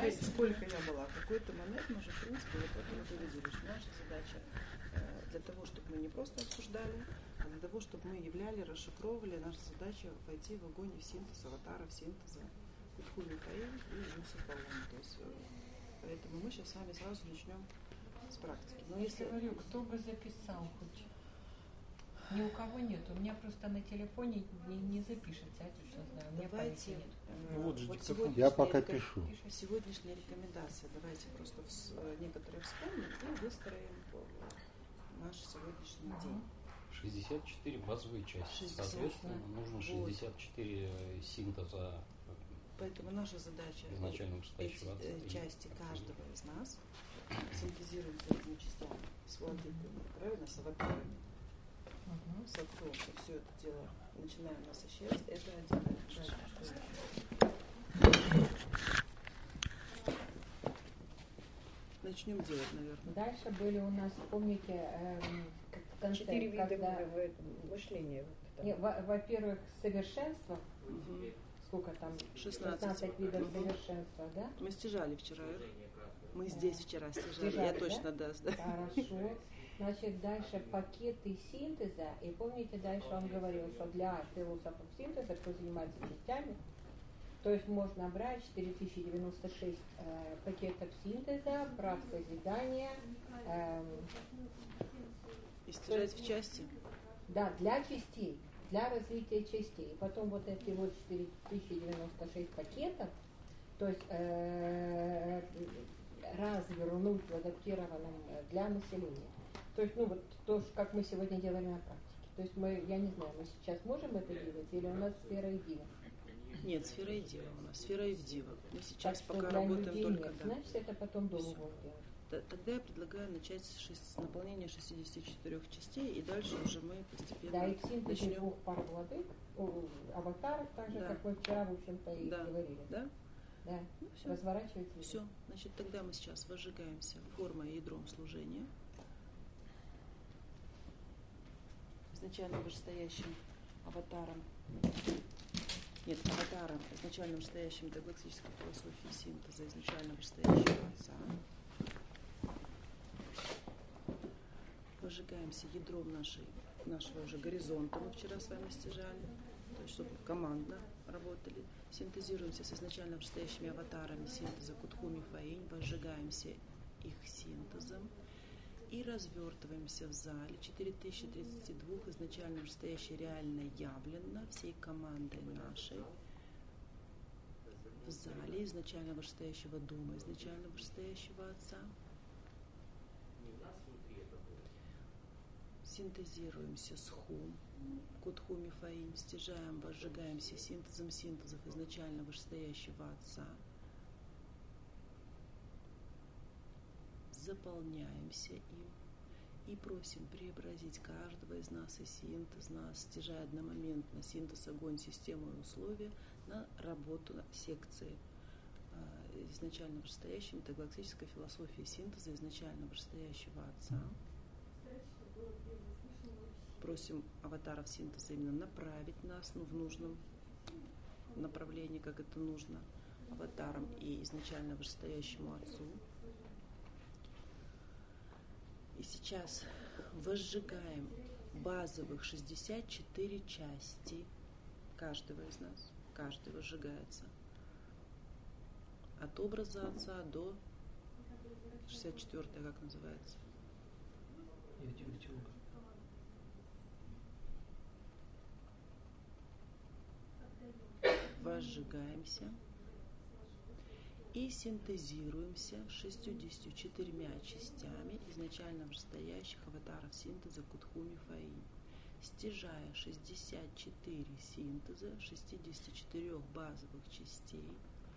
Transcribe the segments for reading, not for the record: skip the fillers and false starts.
сколько я была. Какой-то момент мы уже, в принципе, вот это вот увидели, что наша задача для того, чтобы мы не просто обсуждали, а для того, чтобы мы являли, расшифровывали, наша задача войти в огонь, в синтез аватаров, синтеза Кутху Михаил и Юсуф Аллон. То есть, поэтому мы сейчас с вами сразу начнем с практики. Но я говорю, кто бы записал хоть. Ни у кого нет. У меня просто на телефоне не запишется, я точно знаю. У меня памяти нет. Вот я пока пишу. Сегодняшняя рекомендация. Давайте просто некоторые вспомним и выстроим наш сегодняшний день. 64 базовые части. Соответственно, нужно 64 синтеза. Поэтому наша задача эти части каждого из нас синтезируем этими частями с владыками, правильно, с аватарами, с отцом. Все это дело начинаем насыщать. Это один начнем делать, наверное. Дальше были у нас, помните, в конце, 4 вида когда... мышления. Во-первых, совершенство. Сколько там? 16 видов совершенства, да? Мы стяжали вчера. Мы здесь вчера стяжали. Я точно, да. Хорошо. Значит, дальше пакеты синтеза. И помните, дальше он говорил, что для философов синтеза, кто занимается частями, то есть можно брать 4096 пакетов синтеза, прав созидания. И стяжать в части? Да, для частей, для развития частей. И потом вот эти вот 4096 пакетов, то есть развернуть в адаптированном для населения. То есть, ну вот то, как мы сегодня делаем на практике. То есть мы, я не знаю, мы сейчас можем это делать или у нас сфера и дива? Нет, сфера и дива у нас, сфера и в дива. Мы сейчас так пока работаем только... Нет, значит, это потом дома будем делать. Тогда я предлагаю начать с наполнения 64 частей, и дальше уже мы постепенно да, и в синтезе начнем... 2 пар владык, аватаров, так же, да. как мы вчера, в общем-то, и говорили. Да? Да, ну, разворачивается. Все, значит, тогда мы сейчас возжигаемся формой и ядром служения. Изначально вышестоящим аватаром, изначально вышестоящим до галактической философии синтеза, изначально вышестоящего Отца. Возжигаемся ядром нашего уже горизонта, мы вчера с вами стяжали, то есть чтобы командно работали. Синтезируемся с изначально вышестоящими аватарами синтеза Кутху Мифаинь, возжигаемся их синтезом и развертываемся в зале 4032 изначально вышестоящей реально явленно всей командой нашей в зале изначально вышестоящего дома, изначально вышестоящего Отца. Синтезируемся с Хум, Кутху Мифаинь, стяжаем, возжигаемся синтезом синтезов изначально вышестоящего Отца. Заполняемся им и просим преобразить каждого из нас и синтез нас, стяжая одномоментно синтез, огонь, систему и условия на работу секции изначально вышестоящим, это галактическая философия синтеза изначально вышестоящего Отца. Просим аватаров синтеза именно направить нас в нужном направлении, как это нужно аватарам и изначально вышестоящему Отцу. И сейчас возжигаем базовых 64 части каждого из нас. Каждый возжигается. От образа Отца до 64-я, как называется? Возжигаемся и синтезируемся 64 частями изначально вышестоящих аватаров синтеза Кутху Мифаинь, стяжая 64 синтеза 64 базовых частей.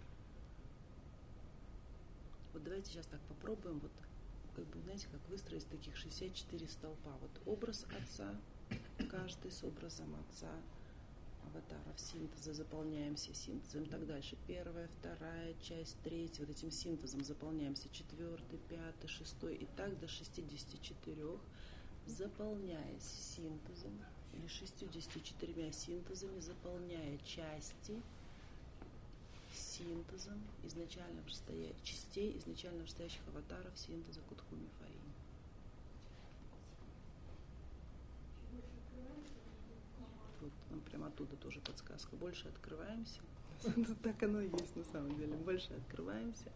Вот давайте сейчас так попробуем, вот как бы, знаете, как выстроить таких 64 столпа. Вот образ Отца, каждый с образом Отца, аватаров синтеза, заполняемся синтезом и так дальше. Первая, вторая часть, третья, вот этим синтезом заполняемся, 4, 5, 6 и так до 64, заполняясь синтезом или 64 синтезами, заполняя части синтезом частей изначально вышестоящих аватаров синтеза Кутхуми Фаи. Вот нам прямо оттуда тоже подсказка. Больше открываемся. Так оно и есть на самом деле. Больше открываемся.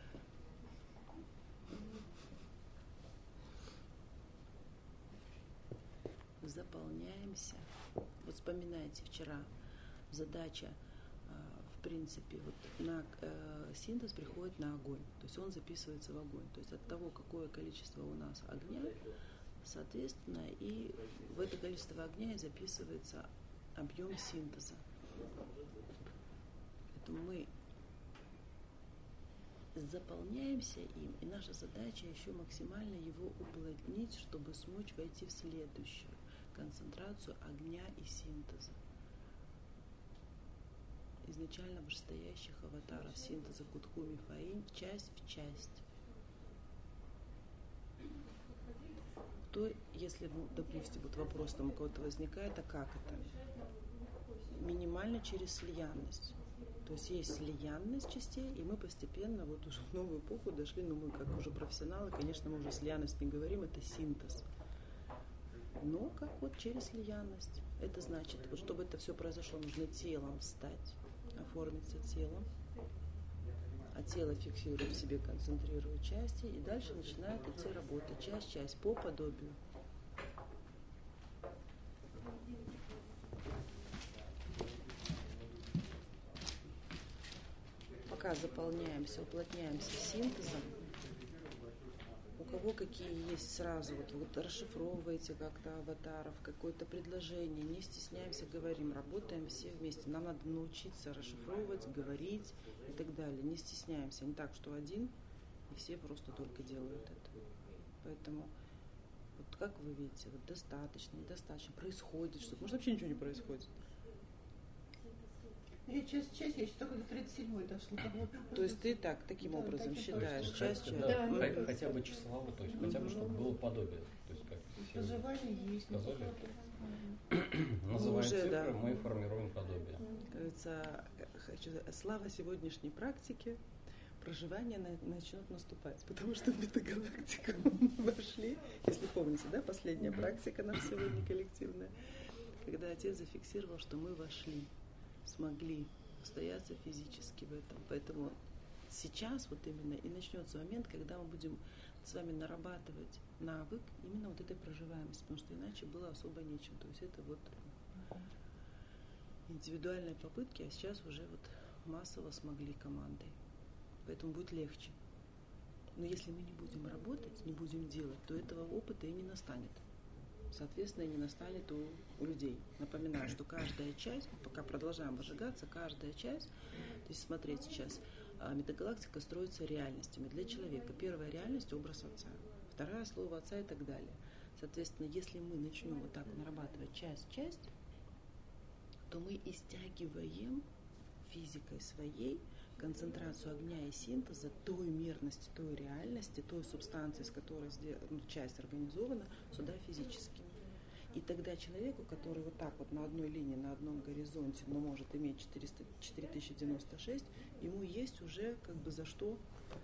Заполняемся. Вот вспоминайте, вчера задача, в принципе, вот на синтез приходит на огонь. То есть он записывается в огонь. То есть от того, какое количество у нас огня, соответственно, и в это количество огня и записывается объем синтеза. Поэтому мы заполняемся им, и наша задача еще максимально его уплотнить, чтобы смочь войти в следующую концентрацию огня и синтеза. Изначально вышестоящих аватаров синтеза Кутхуми Фаи часть в часть. То, если, допустим, вот вопрос там у кого-то возникает, а как это? Минимально через слиянность. То есть есть слиянность частей, и мы постепенно вот уже в новую эпоху дошли, но мы как уже профессионалы, конечно, мы уже слиянность не говорим, это синтез. Но как вот через слиянность. Это значит, вот чтобы это все произошло, нужно телом встать, оформиться телом, а тело фиксирует в себе, концентрирует части, и дальше начинает идти работа, часть по подобию. Пока заполняемся, уплотняемся синтезом, у кого какие есть сразу, вот расшифровываете как-то аватаров, какое-то предложение, не стесняемся, говорим, работаем все вместе. Нам надо научиться расшифровывать, говорить и так далее. Не стесняемся, не так, что один, и все просто только делают это. Поэтому, вот как вы видите, вот достаточно, недостаточно, происходит что-то, может вообще ничего не происходит. Я часть, я еще только до 37-й дошла. То есть ты таким образом считаешь, часть. Да, хотя бы числово, то есть хотя бы, чтобы было подобие. То есть как проживание есть. Сказали, называем цифры, мы формируем подобие. Кажется, слава сегодняшней практике, проживание начнет наступать, потому что в метагалактику мы вошли, если помните, да, последняя практика нам сегодня коллективная, когда отец зафиксировал, что мы вошли, смогли устояться физически в этом. Поэтому сейчас вот именно и начнется момент, когда мы будем с вами нарабатывать навык именно вот этой проживаемости, потому что иначе было особо нечем. То есть это вот индивидуальные попытки, а сейчас уже вот массово смогли командой. Поэтому будет легче. Но если мы не будем работать, не будем делать, то этого опыта и не настанет. Соответственно, и не настанет у людей. Напоминаю, что каждая часть, пока продолжаем выжигаться, каждая часть, то есть смотрите сейчас, метагалактика строится реальностями для человека. Первая реальность – образ Отца, вторая – слово Отца и так далее. Соответственно, если мы начнем вот так нарабатывать часть, то мы и стягиваем физикой своей концентрацию огня и синтеза той мерности, той реальности, той субстанции, с которой часть организована, сюда физически. И тогда человеку, который вот так вот на одной линии, на одном горизонте, но может иметь 4096, ему есть уже как бы за что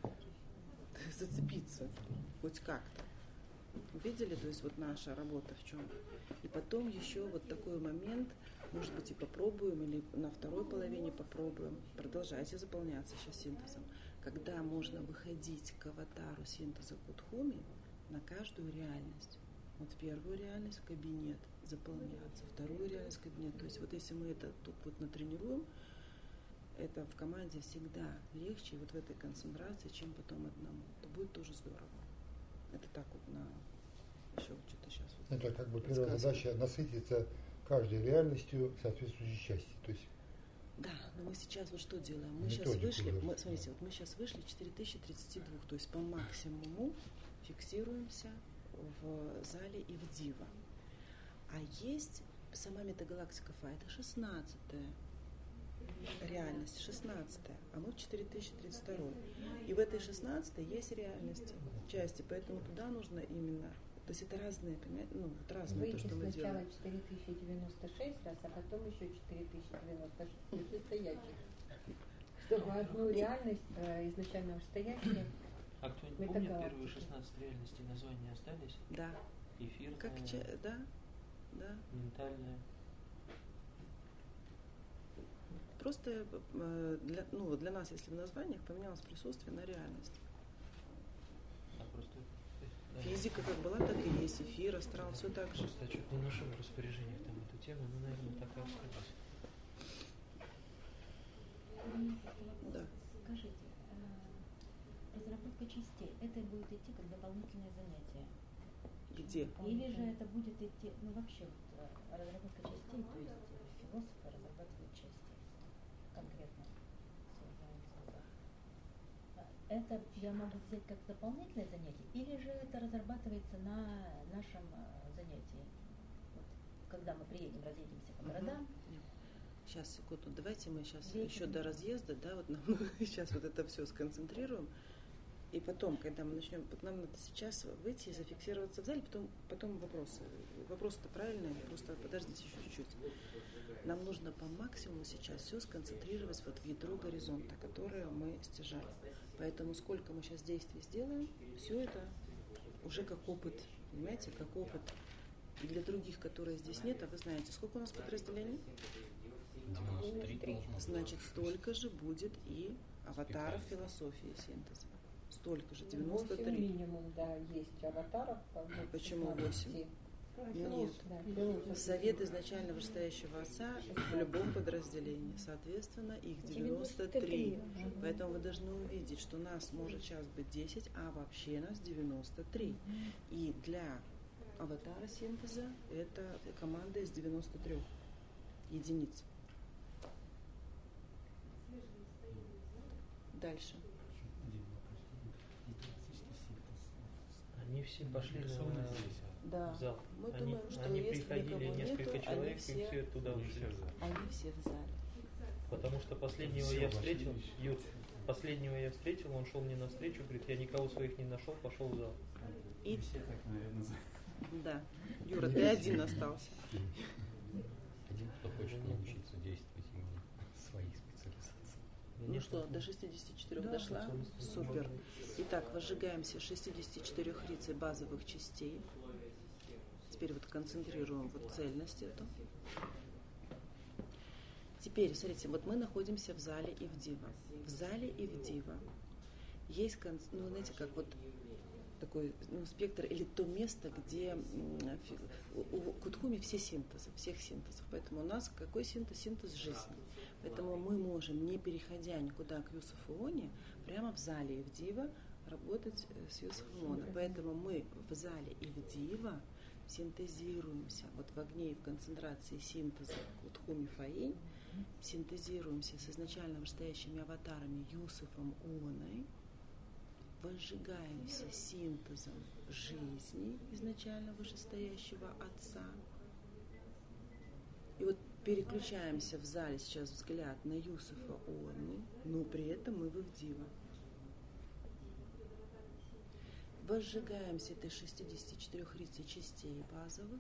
зацепиться, хоть как-то. Видели? То есть вот наша работа в чем? И потом еще вот такой момент, может быть, и попробуем, или на второй половине попробуем. Продолжайте заполняться сейчас синтезом. Когда можно выходить к аватару синтеза Кутхуми на каждую реальность. Вот первую реальность в кабинет заполняться, вторую реальность в кабинет. То есть вот если мы это тут вот натренируем, это в команде всегда легче вот в этой концентрации, чем потом одному. Это будет тоже здорово. Это так вот на еще что-то сейчас. Вот это как бы первая задача насытиться каждой реальностью соответствующей части. То есть да, но мы сейчас вот что делаем? Мы сейчас вышли, смотрите, вот мы сейчас вышли 4032, то есть по максимуму фиксируемся в зале и в Дива. А есть сама метагалактика Фа, это 16-я реальность, 16-я, а мы в 4032. И в этой 16-й есть реальности, части, поэтому туда нужно именно, то есть это разные, понимаете, ну, вот разные то, что мы делаем. Сначала 4096 раз, а потом еще 4096 стоячих. чтобы одну реальность изначального состояния. А кто-нибудь Мы помнит такая первые оптика. 16 реальностей, названия остались? Да. Эфирная, Как да, да. ментальная. Просто для нас, если в названиях поменялось присутствие на реальность. А просто да. Физика как была, так и есть. Эфир, астрал, все так же. Просто я что-то не нашел в распоряжениях там эту тему, но, наверное, так и осталось. Да. Скажите, разработка частей, это будет идти как дополнительное занятие? Где? Или же это будет идти, вообще, разработка частей, то есть философы разрабатывают части конкретно. Это я могу взять как дополнительное занятие, или же это разрабатывается на нашем занятии? Вот, когда мы приедем, разъедемся по городам. Сейчас, секунду, давайте мы сейчас Вечером. еще до разъезда, да, вот нам сейчас вот это все сконцентрируем. И потом, когда мы начнем, вот нам надо сейчас выйти и зафиксироваться в зале, потом вопросы. Вопросы-то правильные, просто подождите еще чуть-чуть. Нам нужно по максимуму сейчас все сконцентрировать вот в ядро горизонта, которое мы стяжали. Поэтому сколько мы сейчас действий сделаем, все это уже как опыт, понимаете, как опыт. И для других, которые здесь нет, а вы знаете, сколько у нас подразделений? 93. Значит, столько же будет и аватаров философии синтеза. Столько же, 93. 8 минимум, да, есть аватаров. Почему 8? Нет. Да, Совет изначально вышестоящего отца в любом подразделении. Соответственно, их 93. Поэтому вы должны увидеть, что нас может сейчас быть 10, а вообще нас 93. И для аватара синтеза это команда из 93 единиц. Дальше. Они все пошли Да. в зал. Мы думаем, что они если приходили никого несколько нету, человек, они и все все туда ушли. Они все в зале. Потому что последнего я встретил, он шел мне навстречу, говорит, я никого своих не нашел, пошел в зал. И все так, наверное, да. Юра, ты один остался. Один, кто хочет научиться действовать именно своих специализаций. Ну что, до 64 дошла? Супер. Итак, возжигаем все 64 рицей базовых частей. Теперь вот концентрируем вот цельность эту. Теперь, смотрите, вот мы находимся в зале и в дива. В зале и в дива есть, знаете, как вот такой спектр или то место, где у Кутхуми все синтезы, всех синтезов. Поэтому у нас какой синтез? Синтез жизни. Поэтому мы можем, не переходя никуда к Юсуфу Они, прямо в зале и в дива работать с Юсуфом Они. Поэтому мы в зале и в дива синтезируемся вот в огне и в концентрации синтеза Кутхуми Фаинь, синтезируемся с изначально вышестоящими аватарами Юсуфом Оной, возжигаемся синтезом жизни изначально вышестоящего Отца. И вот переключаемся в зале сейчас взгляд на Юсуфа Оны, но при этом мы в Ивдива. Возжигаемся этой 64 рицей частей базовых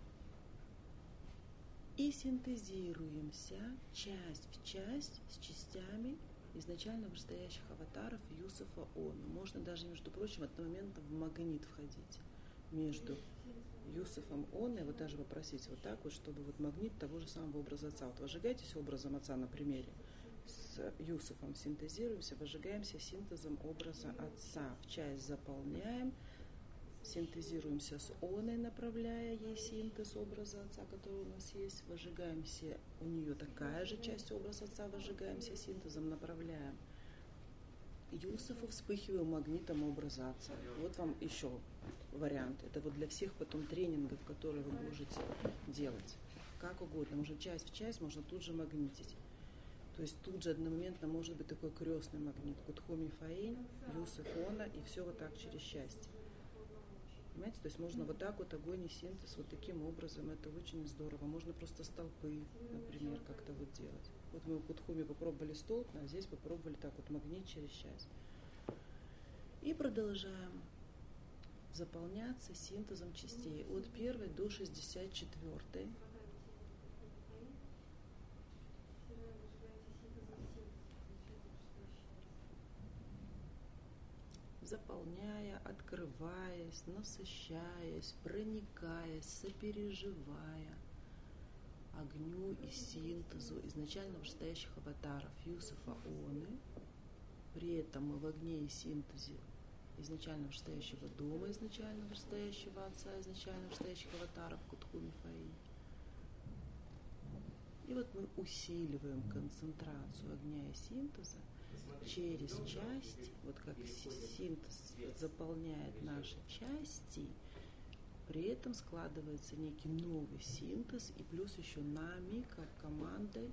и синтезируемся часть в часть с частями изначально вышестоящих аватаров Юсуфа Оны. Можно даже, между прочим, от этого момента в магнит входить между Юсуфом Оны, вот даже попросить вот так вот, чтобы вот магнит того же самого образа Отца. Вот возжигайтесь образом Отца на примере. С Юсуфом синтезируемся, возжигаемся синтезом образа Отца. В часть заполняем, синтезируемся с Оной, направляя ей синтез образа Отца, который у нас есть. Возжигаемся, у нее такая же часть образа Отца, возжигаемся синтезом, направляем Юсуфу, вспыхиваем магнитом образа Отца. Вот вам еще вариант. Это вот для всех потом тренингов, которые вы можете делать. Как угодно. Можно часть в часть, можно тут же магнитить. То есть тут же одномоментно может быть такой крестный магнит. Кутхуми Фаинь, Юсуф Она, и все вот так через счастье. Понимаете? То есть можно вот так вот огонь и синтез вот таким образом. Это очень здорово. Можно просто столпы, например, как-то вот делать. Вот мы у Кутхуми попробовали столб, а здесь попробовали так вот магнит через счастье. И продолжаем заполняться синтезом частей от 1 до 64. заполняя, открываясь, насыщаясь, проникаясь, сопереживая огню и синтезу изначально вышестоящих аватаров Юсуфа Оны. При этом мы в огне и синтезе изначально вышестоящего дома, изначально вышестоящего отца, изначально вышестоящих аватаров Кутхуми Фаи. И вот мы усиливаем концентрацию огня и синтеза через части, вот как синтез заполняет наши части, при этом складывается некий новый синтез, и плюс еще нами, как командой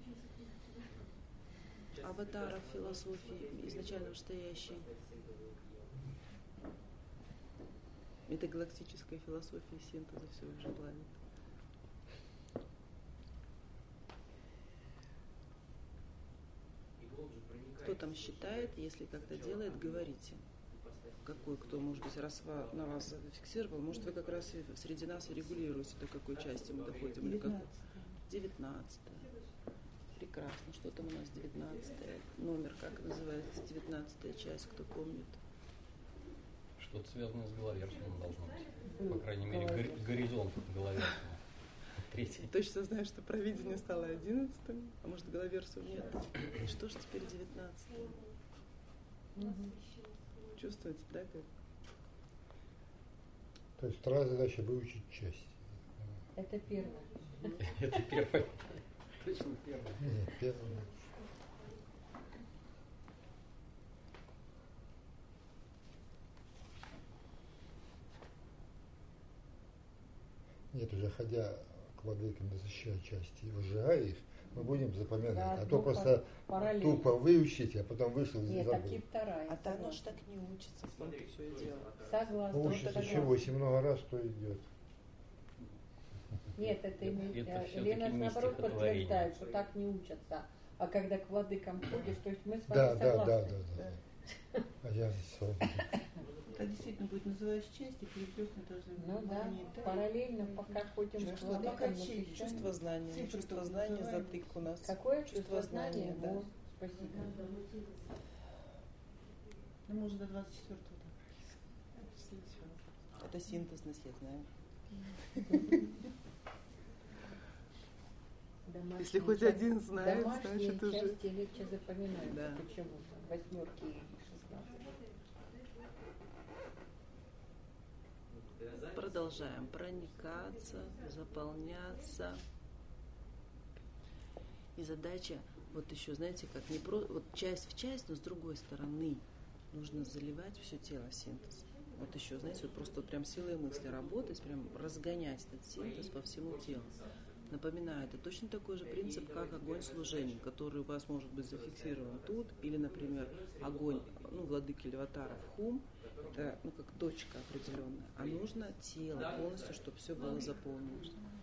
аватаров философии, изначально вышестоящей, метагалактическая философия синтеза все уже плавит. Кто там считает, если как-то делает, говорите. Какой, кто, может быть, раз на вас зафиксировал, может, вы как раз среди нас и регулируете, до какой части мы доходим. 19-я. Прекрасно. Что там у нас 19-я? Номер, как называется, 19-я часть, кто помнит? Что-то связанное с головерством должно быть. По крайней мере, горизонт головерства. Третий. Точно знаю, что провидение стало 11-м, а может, головерсов нет. И что ж теперь 19-м? Чувствуете, да, как? То есть вторая задача выучить часть. Это первое. Это первое. Точно первое. Нет, первое. Нет, уже ходя к владыкам, насыщая части и выжигая их, мы будем запоминать. Да, а то просто тупо выучить, а потом вышел и Нет, забыл. таки вторая. А оно ж так не учится, в том-то все и дело. Согласна. Учится чего? Если много раз, то идет. Нет, это всё-таки Лена не наоборот стихотворение. подтверждает, что так не учатся. А когда к владыкам ходишь, то есть мы с Да, вами да, согласны. да. А я Это действительно будет называться часть, и перекрестно должны Ну да, выполнять, да? параллельно, пока ходим к Чувство, владыкам, чувство чувство знания. Цифры Чувство только знания называем. затык у нас. Какое Чувство знания, да. Вот, спасибо. Ну, можно до 24-го добрались. Это синтезность, я знаю. Домашние Если хоть части- один знает, домашние значит уже. части легче запоминаются Да. почему-то. 8 и 16. Продолжаем проникаться, заполняться. И задача, вот еще, знаете, как не про, вот часть в часть, но с другой стороны нужно заливать все тело синтез. Вот еще, знаете, вот просто вот прям силой мысли работать, прям разгонять этот синтез по всему телу. Напоминаю, это точно такой же принцип, как огонь служения, который у вас может быть зафиксирован тут, или, например, огонь, владыки Леватаров Хум, это, как точка определенная, а нужно тело полностью, чтобы все было заполнено.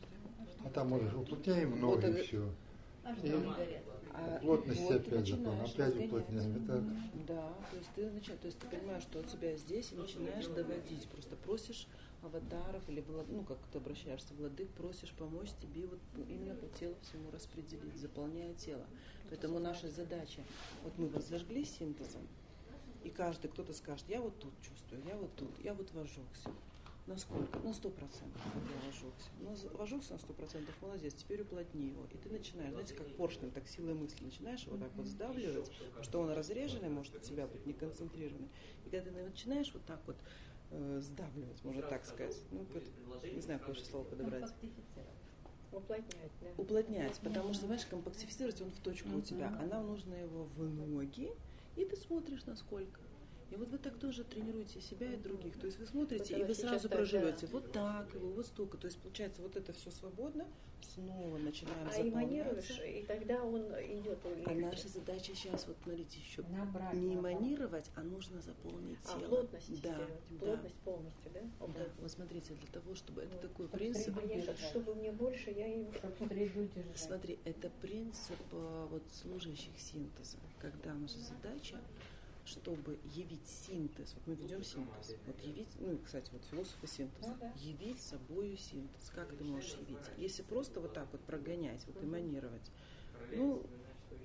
А там можешь уплотняем ноги, Вот, и все. А что они говорят? Плотность вот опять начинаешь опять разгонять. уплотняем. Это Да, то есть ты понимаешь, что у тебя здесь, и начинаешь доводить, просто просишь аватаров или как ты обращаешься, владык, просишь помочь тебе вот именно по телу всему распределить, заполняя тело. Поэтому наша задача, вот мы вот зажгли синтезом, и каждый кто-то скажет, я вот тут чувствую, я вот тут, я вот вожжёгся. На сколько? На 100% я вожжёгся. Вожжёгся на 100%, молодец, теперь уплотни его. И ты начинаешь, знаете, как поршнем, так силой мысли начинаешь его так вот сдавливать, что он разреженный, может у тебя быть не концентрированный. И когда ты начинаешь вот так вот сдавливать, можно так сказать, не знаю, какое еще слово подобрать. Уплотнять, да. Уплотнять, потому что, знаешь, компактифицировать он в точку у тебя, а нам нужно его в ноги, и ты смотришь насколько. И вот вы так тоже тренируете себя и других. То есть вы смотрите, и вы сразу проживете вот так его, вот столько. То есть получается вот это все свободно, снова начинаем заполняться. И тогда он идет. А наша задача сейчас, вот смотрите, еще Набрать, не набрать. эманировать, а нужно заполнить тело. Плотность, да, плотность полностью, да? Да, вот смотрите, для того, чтобы это такой принцип. Чтобы мне больше, я и... Чтобы среду держать. Смотри, это принцип вот служащих синтеза, когда наша задача, чтобы явить синтез, вот мы ведем синтез, вот явить, кстати, вот философы синтеза, явить собою синтез. Как ты можешь явить? Если просто вот так вот прогонять, вот эманировать,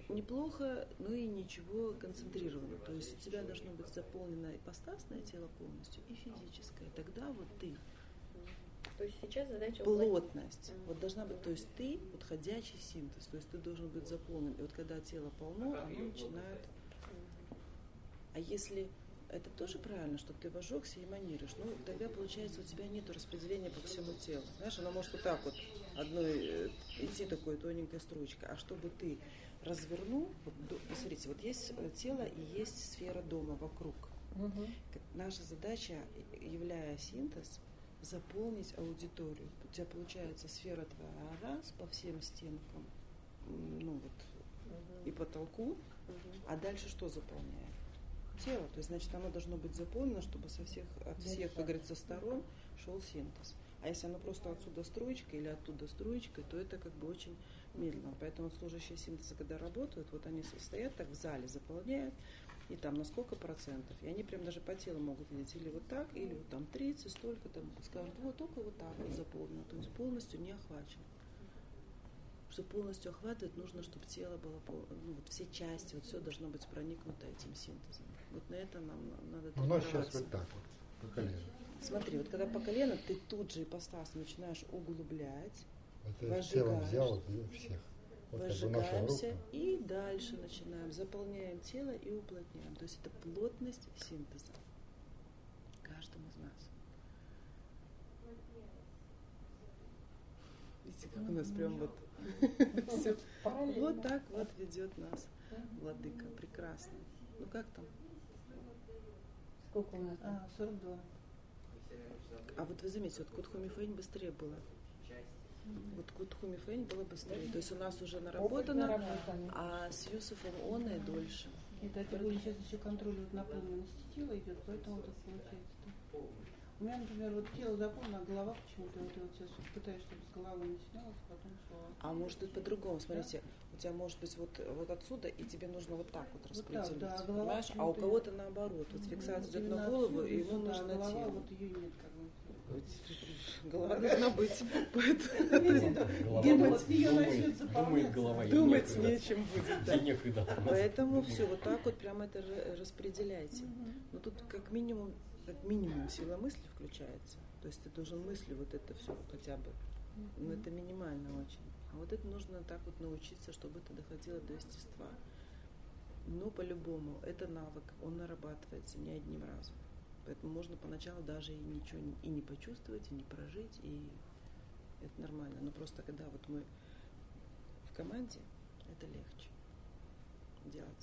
неплохо, но и ничего концентрированно. То есть у тебя должно быть заполнено ипостасное тело полностью и физическое. Тогда вот ты. То есть сейчас задача Плотность. Вот должна быть, то есть ты вот ходячий синтез, то есть ты должен быть заполнен. И вот когда тело полно, оно начинает. А если это тоже правильно, что ты вожжешься и манируешь, ну тогда получается у тебя нет распределения по всему телу. Знаешь, оно может вот так вот одной идти такой тоненькой строчкой, а чтобы ты развернул, вот, посмотрите, вот есть тело и есть сфера дома вокруг. Наша задача, являя синтез, заполнить аудиторию. У тебя получается сфера твоя раз по всем стенкам, ну вот, и потолку, а дальше что заполняет? Тело. То есть, значит, оно должно быть заполнено, чтобы от всех, как говорится, сторон шел синтез. А если оно просто отсюда строечка или оттуда строечка, то это как бы очень медленно. Поэтому служащие синтеза, когда работают, вот они стоят так в зале, заполняют, и там на сколько процентов, и они прям даже по телу могут видеть, или вот так, или вот там 30, столько, там скажут, вот только вот так вот заполнено, то есть полностью не охвачено. Чтобы полностью охватывать, нужно, чтобы тело было, ну, вот все части, вот все должно быть проникнуто этим синтезом. Вот на это нам надо тренироваться. У нас сейчас вот так вот, по колено. Смотри, вот когда по колено, ты тут же ипостас начинаешь углублять, Это тело взял вот, всех. Вот выжигаемся и дальше начинаем, заполняем тело и уплотняем. То есть это плотность синтеза каждому из нас. Видите, как у нас прям вот все. Вот так вот ведет нас Владыка. Прекрасно. Ну как там? Сколько у нас? 42. А вот вы заметите, вот Кутхуми Фэнь быстрее было. Вот Кутхуми Фэнь было быстрее. То есть у нас уже наработано, а с Юсуфом он и дольше. Это тем более сейчас еще контролирует наполненность тела идет, поэтому так получается. У меня, например, вот тело заполнено, а голова почему-то, вот я вот сейчас пытаюсь, чтобы с головы начиналось, потом шла. А может быть по-другому, смотрите, у тебя может быть вот отсюда, и тебе нужно вот так вот распределить, вот так, да, понимаешь? А у кого-то наоборот, вот фиксация идет на голову, и ему нужно голова, тело. вот ее нет, как бы. Голова должна быть. Думает голова. Думать нечем будет. Да. Некогда. Поэтому все, вот так вот прямо это распределяйте. Но тут как минимум сила мысли включается. То есть ты должен мысли вот это все хотя бы. Но это минимально очень. А вот это нужно так вот научиться, чтобы это доходило до естества. Но по-любому это навык, он нарабатывается не одним разом. Поэтому можно поначалу даже и ничего и не почувствовать, и не прожить, и это нормально. Но просто когда вот мы в команде, это легче делать.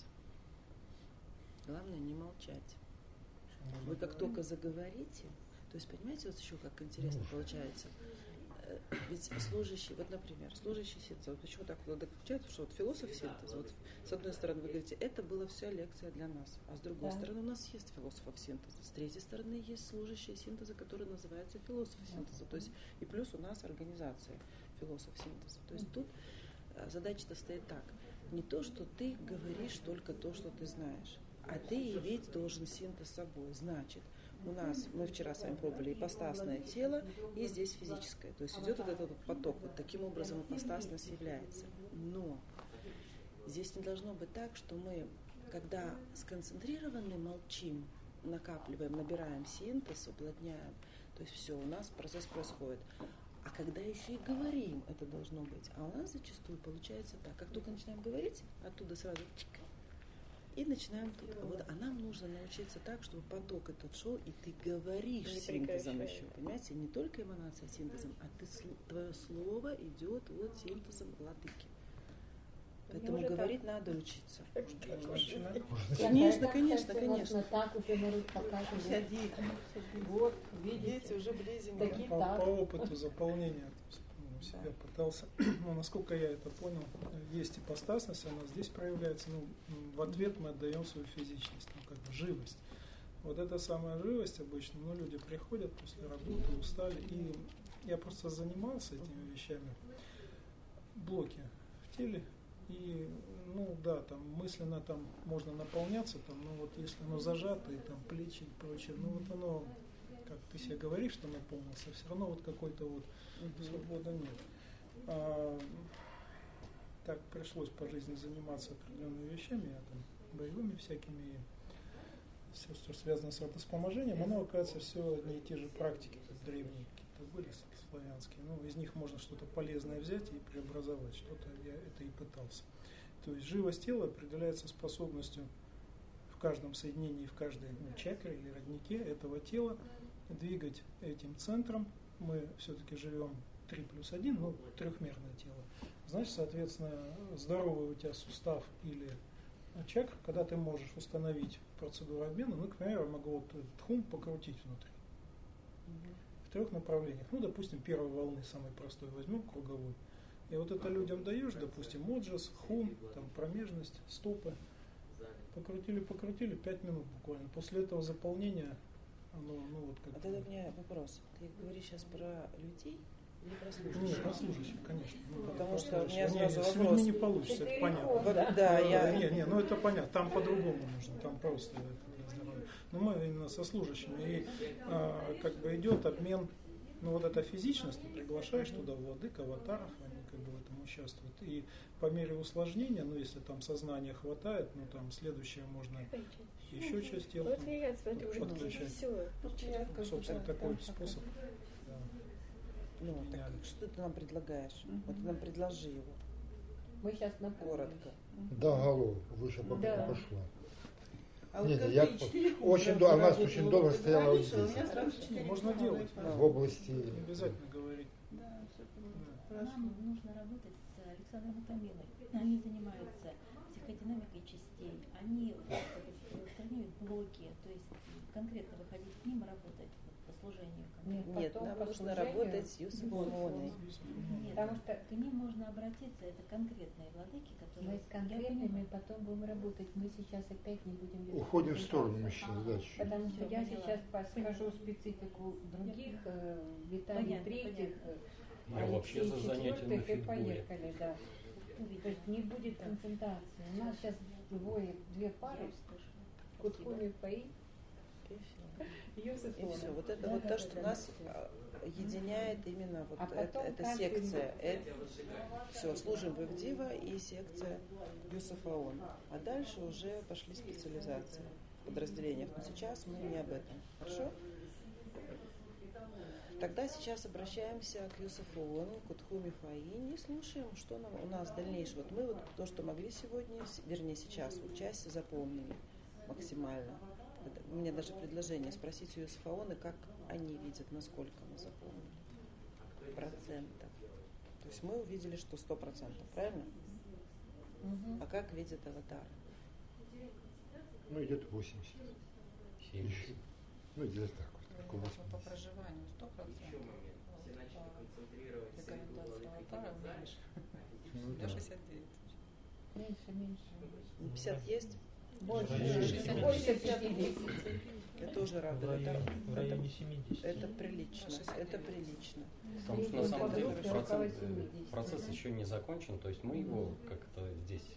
Главное не молчать. Вы как только заговорите, то есть понимаете, вот еще как интересно получается. Ведь служащий, вот, например, служащий синтеза, вот почему так надо кричать, что вот философ синтеза, вот с одной стороны вы говорите, это была вся лекция для нас, а с другой стороны у нас есть философов синтеза, с третьей стороны есть служащие синтеза, который называется философ синтеза, то есть и плюс у нас организация философ синтеза. То есть тут задача-то стоит так, не то, что ты говоришь только то, что ты знаешь, а ты явить должен синтез собой, значит, у нас, мы вчера с вами пробовали ипостасное тело, и здесь физическое. То есть идет вот этот вот поток. Вот таким образом ипостасность является. Но здесь не должно быть так, что мы, когда сконцентрированно молчим, накапливаем, набираем синтез, уплотняем, то есть все, у нас процесс происходит. А когда еще и говорим, это должно быть. А у нас зачастую получается так. Как только начинаем говорить, оттуда сразу чик, и начинаем тут. Вот, а нам нужно научиться так, чтобы поток этот шел, и ты говоришь не синтезом еще. Понимаете, не только эманация синтезом, а твое слово идет вот синтезом владыки. Поэтому говорить надо учиться. Конечно, конечно, конечно. Так уже народ показывает. Сяди. Вот, видите. Видите, уже близенько. Такие По так. опыту заполнения себя пытался, ну, насколько я это понял, есть ипостасность, она здесь проявляется, ну, в ответ мы отдаем свою физичность, ну, как бы живость. Вот эта самая живость обычно, ну, люди приходят после работы, устали, и я просто занимался этими вещами, блоки в теле, и, ну, да, там мысленно там можно наполняться, там, ну, вот если оно зажато, и там плечи и прочее, ну, вот оно, как ты себе говоришь, что наполнился, все равно вот какой-то вот свободы нет. так пришлось по жизни заниматься определенными вещами, боевыми всякими, все, что связано с родовспоможением, оно, оказывается, все одни и те же практики, как древние какие-то были славянские. Из них можно что-то полезное взять и преобразовать. Что-то я это и пытался. То есть живость тела определяется способностью в каждом соединении, в каждой чакре или роднике этого тела двигать этим центром. Мы все-таки живем 3+1, трехмерное тело. Значит, соответственно, здоровый у тебя сустав или чакр, когда ты можешь установить процедуру обмена, к примеру, я могу тхум покрутить внутри. В 3 направлениях. Допустим, первой волны, самой простой, возьмем круговой. И это людям даешь, допустим, моджас, хум, промежность, стопы. Покрутили, 5 минут буквально. После этого заполнения оно, как... Это у меня вопрос. Ты говоришь сейчас про людей или про служащих? Нет, про служащих, конечно. Потому что у меня сразу с вопрос. людьми не получится, это понятно. Это понятно. Там по-другому нужно, там просто для здоровья. Но мы именно со служащими. И идет обмен, эта физичность, ты приглашаешь туда владык, аватаров, они в этом участвуют. И по мере усложнения, если там сознания хватает, следующее можно еще часть тела подключать. Собственно, такой способ. Так что ты нам предлагаешь? Вот нам предложи его. Мы сейчас напомним. Коротко. Да, голову выше пошла. А Нет, вот я очень у нас очень долго стояла вот здесь. Можно делать. В области. Не обязательно говорить. Да, все Нам нужно работать с Александром и Тамилой. Они занимаются психодинамикой частей, они устраняют блоки, то есть конкретно выходить к ним и работать по служению. Нет, нам нужно работать с Юсуфом. Потому что к ним можно обратиться, это конкретные владыки, которые... Мы с конкретными потом будем работать, мы сейчас опять не будем... Уходим в сторону мужчин, дальше. Потому что я сейчас скажу специфику других, Виталий третьих, Я вообще за занятия на фигуре. поехали, да. То есть не будет концентрации. У нас сейчас две пары, Кутхуми Фаи, И все. Вот это то, что нас единяет именно эта секция. Все, служим в Ивдива и секция Юсуфаон. А дальше уже пошли специализации в подразделениях. Но сейчас мы не об этом. Хорошо? Тогда сейчас обращаемся к Юсуфаону, к Утхуми Фаини и слушаем, что у нас дальнейшее. Мы то, что могли сегодня, вернее сейчас, часть заполнили максимально. У меня даже предложение спросить у Юсуфаона, как они видят, насколько мы заполнили процентов. То есть мы увидели, что 100%, правильно? Угу. А как видят аватары? Идет 80. 70. Где-то так. По проживанию 100%. Рекомендация аватара меньше. До 69. Меньше. 50 есть? Больше 50. Это уже радует. В районе 70. Это прилично. Это прилично. Потому что на самом деле процесс еще не закончен, то есть мы его как-то здесь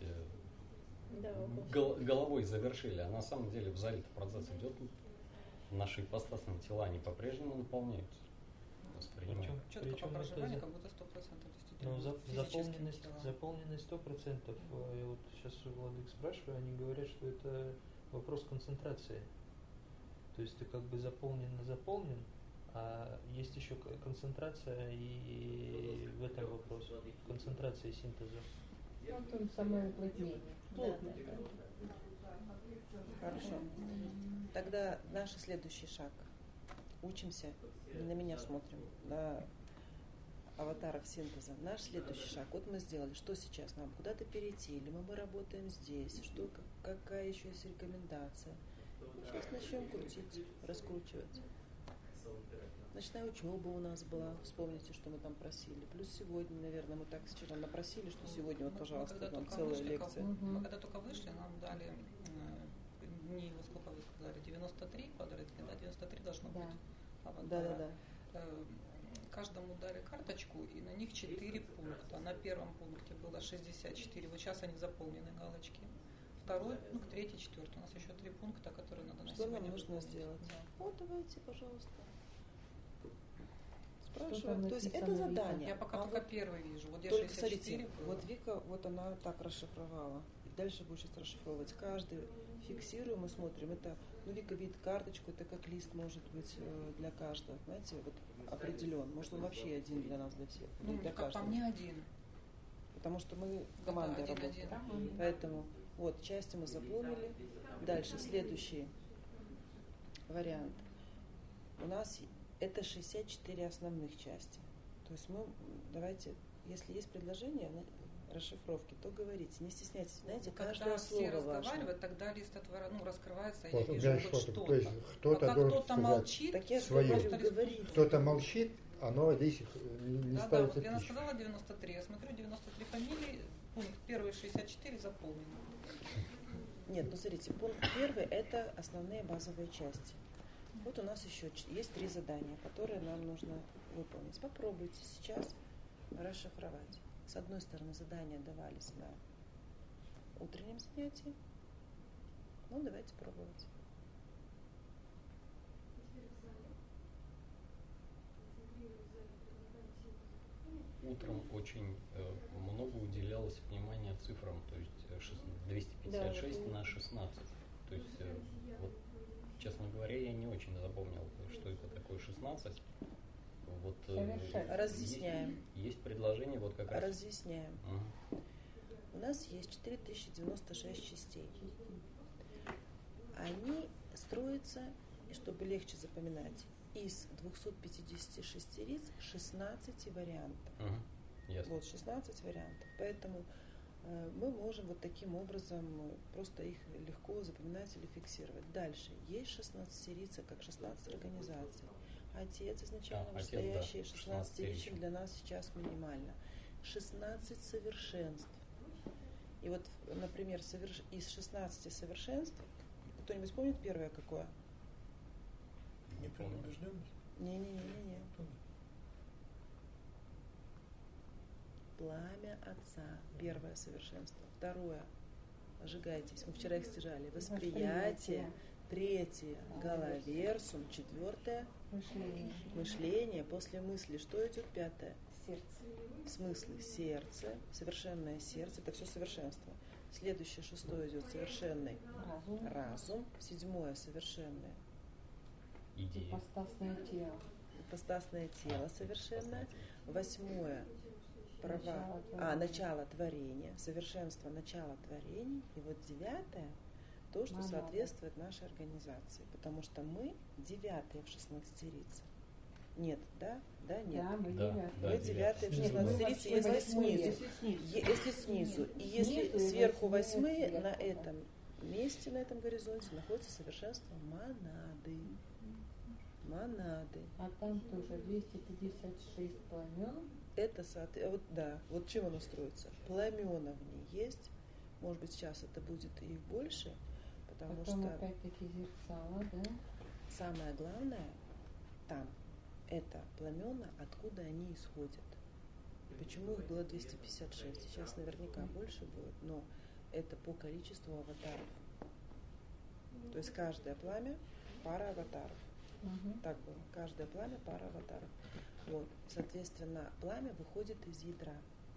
головой завершили, а на самом деле в зале процесс идет. Наши ипостасные тела, они по-прежнему наполняются. Воспринимаем. Четко по проживанию, как будто 100% действительно. Заполненность 100%. И вот сейчас владык спрашиваю, они говорят, что это вопрос концентрации. То есть ты как бы заполнен, а есть еще концентрация и в этом вопрос. Концентрация и синтеза. Вот он самое уплотнение. Хорошо. Тогда наш следующий шаг. Учимся, не на меня смотрим, на аватаров синтеза. Наш следующий шаг. Вот мы сделали, что сейчас нам куда-то перейти, или мы работаем здесь, какая еще есть рекомендация. Сейчас начнем крутить, раскручивать. Ночная учеба у нас была, вспомните, что мы там просили. Плюс сегодня, наверное, мы так вчера напросили, что сегодня вот, пожалуйста, нам целая лекция. Мы когда только вышли, нам дали дней, вот сколько вы сказали, 93 квадратки, да, 93 должно быть. Да. Каждому дали карточку, и на них 4 пункта. На первом пункте было 64, вот сейчас они заполнены галочки. Второй пункт, третий, четвертый. У нас еще 3 пункта, которые надо на сегодня. Что нам нужно сделать? Да. Вот, давайте, пожалуйста. спрашиваем. То есть это задание. Я пока только первый вижу. Вот я только 64 смотрите, было. вот Вика, вот она так расшифровала. И дальше будет сейчас расшифровывать. Каждый фиксируем и смотрим. Это, ну, Вика видит карточку, это как лист может быть для каждого. Знаете, вот определен. Может, он вообще один для нас, для всех. Ну, для как каждого. по мне один. Потому что мы командой Да, работаем. один. Поэтому вот части мы заполнили. Дальше следующий вариант. У нас это 64 основных части. То есть мы, давайте, если есть предложение расшифровки, то говорите, не стесняйтесь. Знаете, каждое Когда все слово важно. разговаривают, тогда лист раскрывается, и Вот, я вижу хоть что-то. что-то. То есть кто-то а должен кто-то сказать молчит, Так я же свое. говорю, говорите. Кто-то молчит, оно здесь не Да, ставится вот Лена пищу. сказала 93, я смотрю 93 фамилии, пункт первый 64 заполнен. Нет, ну смотрите, пункт первый – это основные базовые части. Вот у нас еще есть 3 задания, которые нам нужно выполнить. Попробуйте сейчас расшифровать. С одной стороны, задания давались на утреннем занятии. Ну, давайте пробовать. Утром очень много уделялось внимания цифрам, то есть 256 на 16. То есть, вот, честно говоря, я не очень запомнил, что это такое 16. Вот, Разъясняем. Есть предложение вот как раз. Разъясняем. У нас есть 4096 частей. Они строятся, и чтобы легче запоминать, из 256 лиц 16 вариантов. Ясно. Вот 16 вариантов. Поэтому мы можем вот таким образом просто их легко запоминать или фиксировать. Дальше. Есть 16-рица, как 16 организаций. Отец изначально настоящий, 16-ричен для нас сейчас минимально. 16 совершенств. И вот, например, из 16 совершенств, кто-нибудь помнит первое какое? Непредубежденность? Не-не-не-не. Пламя Отца. Первое совершенство. Второе. Ожигайтесь. Мы вчера их стяжали. Восприятие. Третье. Головерсум. Четвертое. Мышление. После мысли. Что идет? Пятое. Сердце. Смыслы. Сердце. Совершенное сердце. Это все совершенство. Следующее, 6 идет совершенный разум. 7 совершенное. Идея. Ипостасное тело. Ипостасное тело совершенное. 8 начало творения, совершенство начала творения. И вот 9 то, что соответствует нашей организации. Потому что мы 9 в 16-рице. Нет, да? Да, нет. Да, мы Да, 9. Мы 9 в 16-рице, если снизу. Если снизу. И если сверху 8 на этом месте, на этом горизонте находится совершенство монады. Монады. А там тоже 256 пламен. Это, вот, да, вот чем оно строится? Пламена в ней есть. Может быть, сейчас это будет их больше, потому Потом что опять-таки зеркала, да? самое главное там это пламена, откуда они исходят. Почему их было 256? Сейчас наверняка больше будет, но это по количеству аватаров. То есть каждое пламя пара аватаров. Так было. Каждое пламя пара аватаров. Вот. Соответственно, пламя выходит из ядра.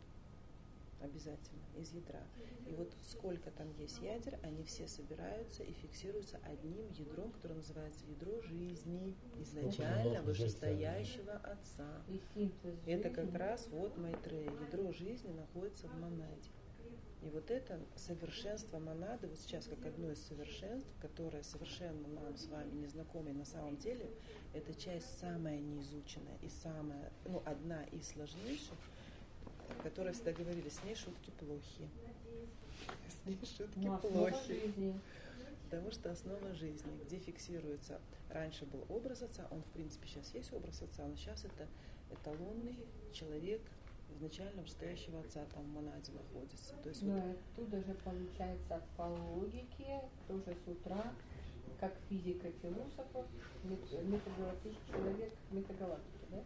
Обязательно из ядра. И вот сколько там есть ядер, они все собираются и фиксируются одним ядром, которое называется ядро жизни, изначально вышестоящего Отца. Это как раз вот Майтрея. Ядро жизни находится в монаде. И вот это совершенство монады, вот сейчас как одно из совершенств, которое совершенно нам с вами незнакомо, и на самом деле эта часть самая неизученная и самая, одна из сложнейших, которая всегда говорили, с ней шутки плохи. С ней шутки плохи. Потому что основа жизни, где фиксируется, раньше был образ Отца, он в принципе сейчас есть образ Отца, но сейчас это эталонный человек, изначально вышестоящего Отца там в монаде находится. То есть но оттуда же получается по логике, тоже с утра, как физика философов, метагалактический человек метагалактики, да?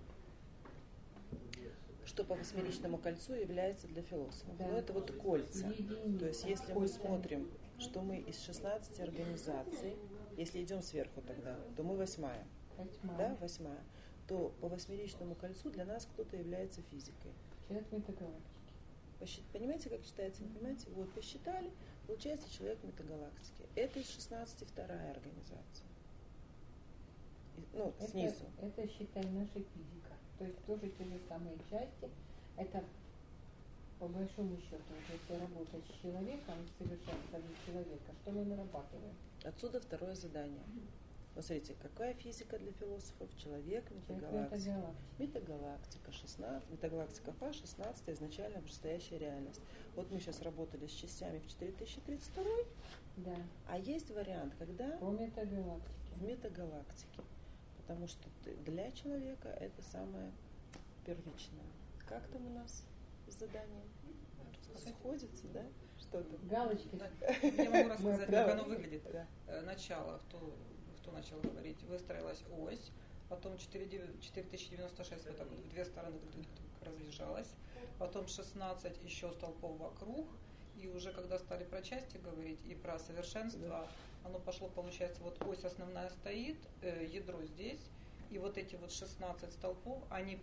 Что по восьмеричному кольцу является для философов. Да. Но это вот кольца. Единица. То есть если мы смотрим, что мы из 16 организаций, если идем сверху тогда, то мы 8. Да, 8. то по восьмеричному кольцу для нас кто-то является физикой. Человек метагалактики. Понимаете, как считается, не понимаете? Вот, посчитали, получается человек метагалактики. Это из 16 вторая организация. Ну, снизу. Это, считай, наша физика. То есть тоже те же самые части. Это, по большому счету, если работать с человеком, совершенствовать человека, что мы нарабатываем? Отсюда второе задание. Посмотрите, какая физика для философов? Человек, метагалактика. Метагалактика 16, метагалактика Фа, 16 изначально вышестоящая реальность. Вот мы сейчас работали с частями в 4032, да. А есть вариант, когда по метагалактике. В метагалактике. Потому что для человека это самое первичное. Как там у нас с заданием? Сходится, да? Что-то. Галочки. Я могу рассказать, как оно выглядит. Начало, кто начал говорить, выстроилась ось, потом 4096 вот так вот в две стороны разъезжалась, потом 16 еще столпов вокруг, и уже когда стали про части говорить и про совершенство, оно пошло, получается, вот ось основная стоит, ядро здесь, и вот эти вот 16 столпов, они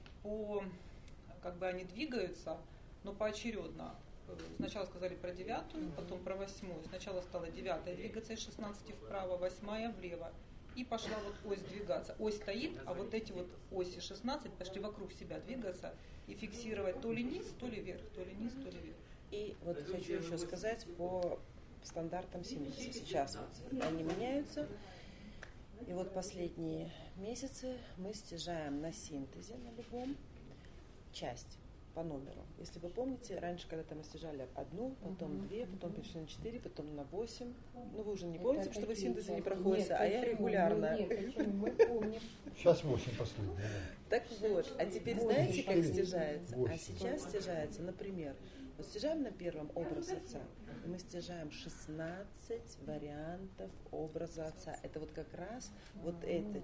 они двигаются, но поочередно. Сначала сказали про 9, потом про 8. Сначала стала 9 двигаться из 16 вправо, 8 влево. И пошла вот ось двигаться. Ось стоит, а вот эти вот оси 16 пошли вокруг себя двигаться и фиксировать то ли низ, то ли вверх, то ли низ, то ли вверх. И вот хочу еще сказать по стандартам синтеза. Сейчас вот они меняются. И вот последние месяцы мы стяжаем на синтезе, на любом, часть по номеру. Если вы помните, раньше когда-то мы стяжали 1, потом 2, потом перешли на 4, потом на 8. Ну вы уже не помните, что вы синтезы не проходите, а я регулярно. Нет, почему? Мы помним. Сейчас 8 последний. Так вот, а теперь знаете, как стяжается? А сейчас стяжается, например, вот стяжаем на первом образ отца, и мы стяжаем 16 вариантов образа отца. Это вот как раз вот это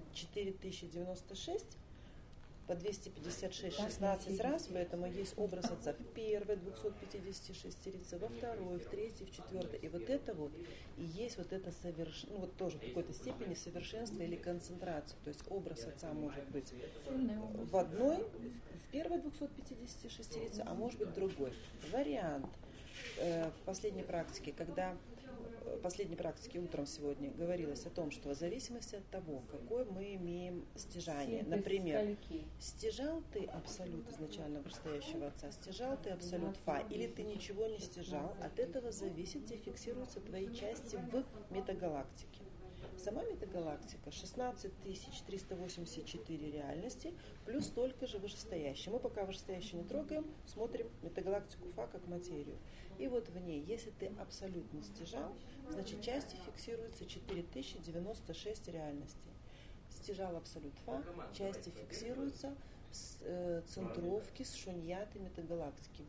4096 по 256 16 раз, поэтому есть образ отца в первой 256, во второй, в третьей, в четвертой. И вот это вот, и есть вот это совершенно, ну вот тоже в какой-то степени совершенство или концентрация. То есть образ отца может быть в одной, в первой 256, а может быть в другой. Вариант в последней практике, когда последней практике утром сегодня говорилось о том, что в зависимости от того, какое мы имеем стяжание, например, стяжал ты абсолют изначально вышестоящего отца, стяжал ты абсолют Фа, или ты ничего не стяжал, от этого зависит, где фиксируются твои части в метагалактике. Сама метагалактика 16 384 реальности, плюс столько же вышестоящие. Мы пока вышестоящие не трогаем, смотрим метагалактику Фа как материю. И вот в ней, если ты абсолютно стяжал, значит части фиксируются 4096 реальностей. Стяжал абсолют Фа, части фиксируются с центровки, с шуньяты метагалактики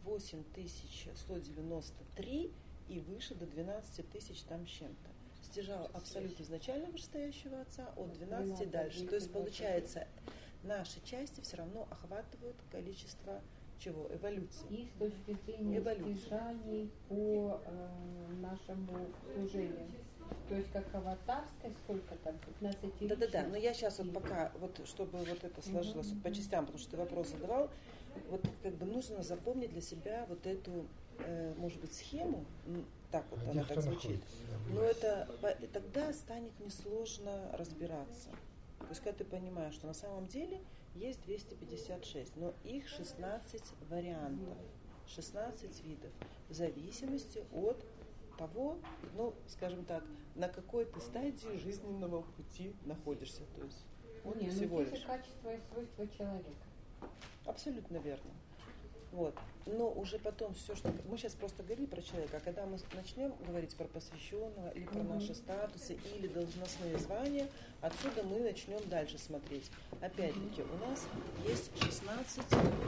8193 и выше до 12 тысяч там с чем-то. Стяжал абсолют изначально вышестоящего отца от 12 дальше. То есть получается, наши части все равно охватывают количество чего? Эволюции. И с точки зрения стяжаний по нашему служению. То есть как аватарская, сколько там, 15 лет? Да. Но я сейчас вот пока, вот чтобы вот это сложилось вот по частям, потому что ты вопрос задавал, вот как бы нужно запомнить для себя вот эту, может быть, схему, так вот она так звучит, но это тогда станет несложно разбираться. То есть когда ты понимаешь, что на самом деле есть 256, но их 16 вариантов, 16 видов, в зависимости от того, ну, скажем так, на какой ты стадии жизненного пути находишься. То есть вот всего лишь. Качество и свойства человека. Абсолютно верно. Вот. Но уже потом все, что... Мы сейчас просто говорили про человека, а когда мы начнем говорить про посвященного, или про наши статусы, или должностные звания, отсюда мы начнем дальше смотреть. Опять-таки, у нас есть 16...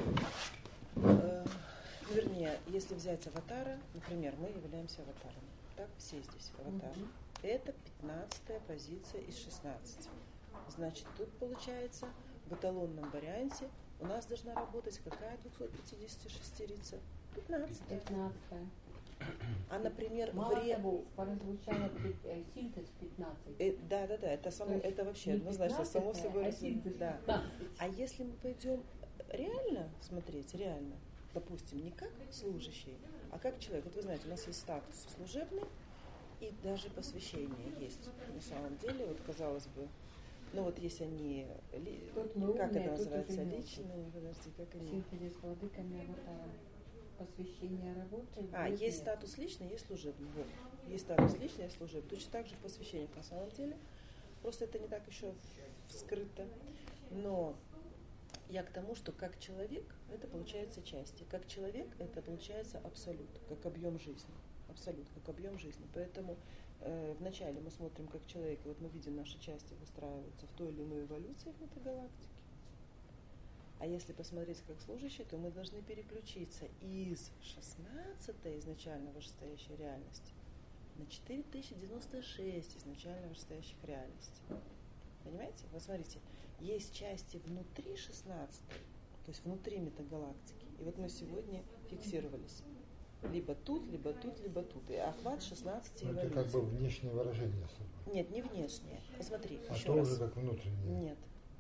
вернее, если взять аватара, например, мы являемся аватарами. Так, все здесь аватары. Это 15-я позиция из 16. Значит, тут получается в эталонном варианте у нас должна работать какая 256-рица? 15. А, например, Мало того, прозвучало синтез 15. Да, это само, это вообще однозначно само собой. Да. А если мы пойдем реально смотреть, реально, допустим, не как служащий, а как человек. Вот вы знаете, у нас есть статус служебный и даже посвящение есть. На самом деле, вот казалось бы, ну вот есть они, как это называется, личные, подожди, как они? Синтез владыками аватара. Посвящение работы. Есть статус личный, есть служебный. Вот. Есть статус личный, есть служебный. Точно так же в посвящениях на самом деле. Просто это не так еще вскрыто. Но я к тому, что как человек, это получается части. Как человек, это получается абсолют, как объем жизни. Абсолют, как объем жизни. Поэтому вначале мы смотрим как человек, и вот мы видим наши части выстраиваются в той или иной эволюции в метагалактике. А если посмотреть как служащий, то мы должны переключиться из 16-й изначально вышестоящей реальности на 4096 изначально вышестоящих реальностей. Понимаете? Вот смотрите, есть части внутри 16-й, то есть внутри метагалактики. И вот мы сегодня фиксировались. Либо тут, либо тут, либо тут. И охват 16 эволюций. Это как бы внешнее выражение. Нет, не внешнее. Посмотри, еще то раз. уже как внутреннее. Нет.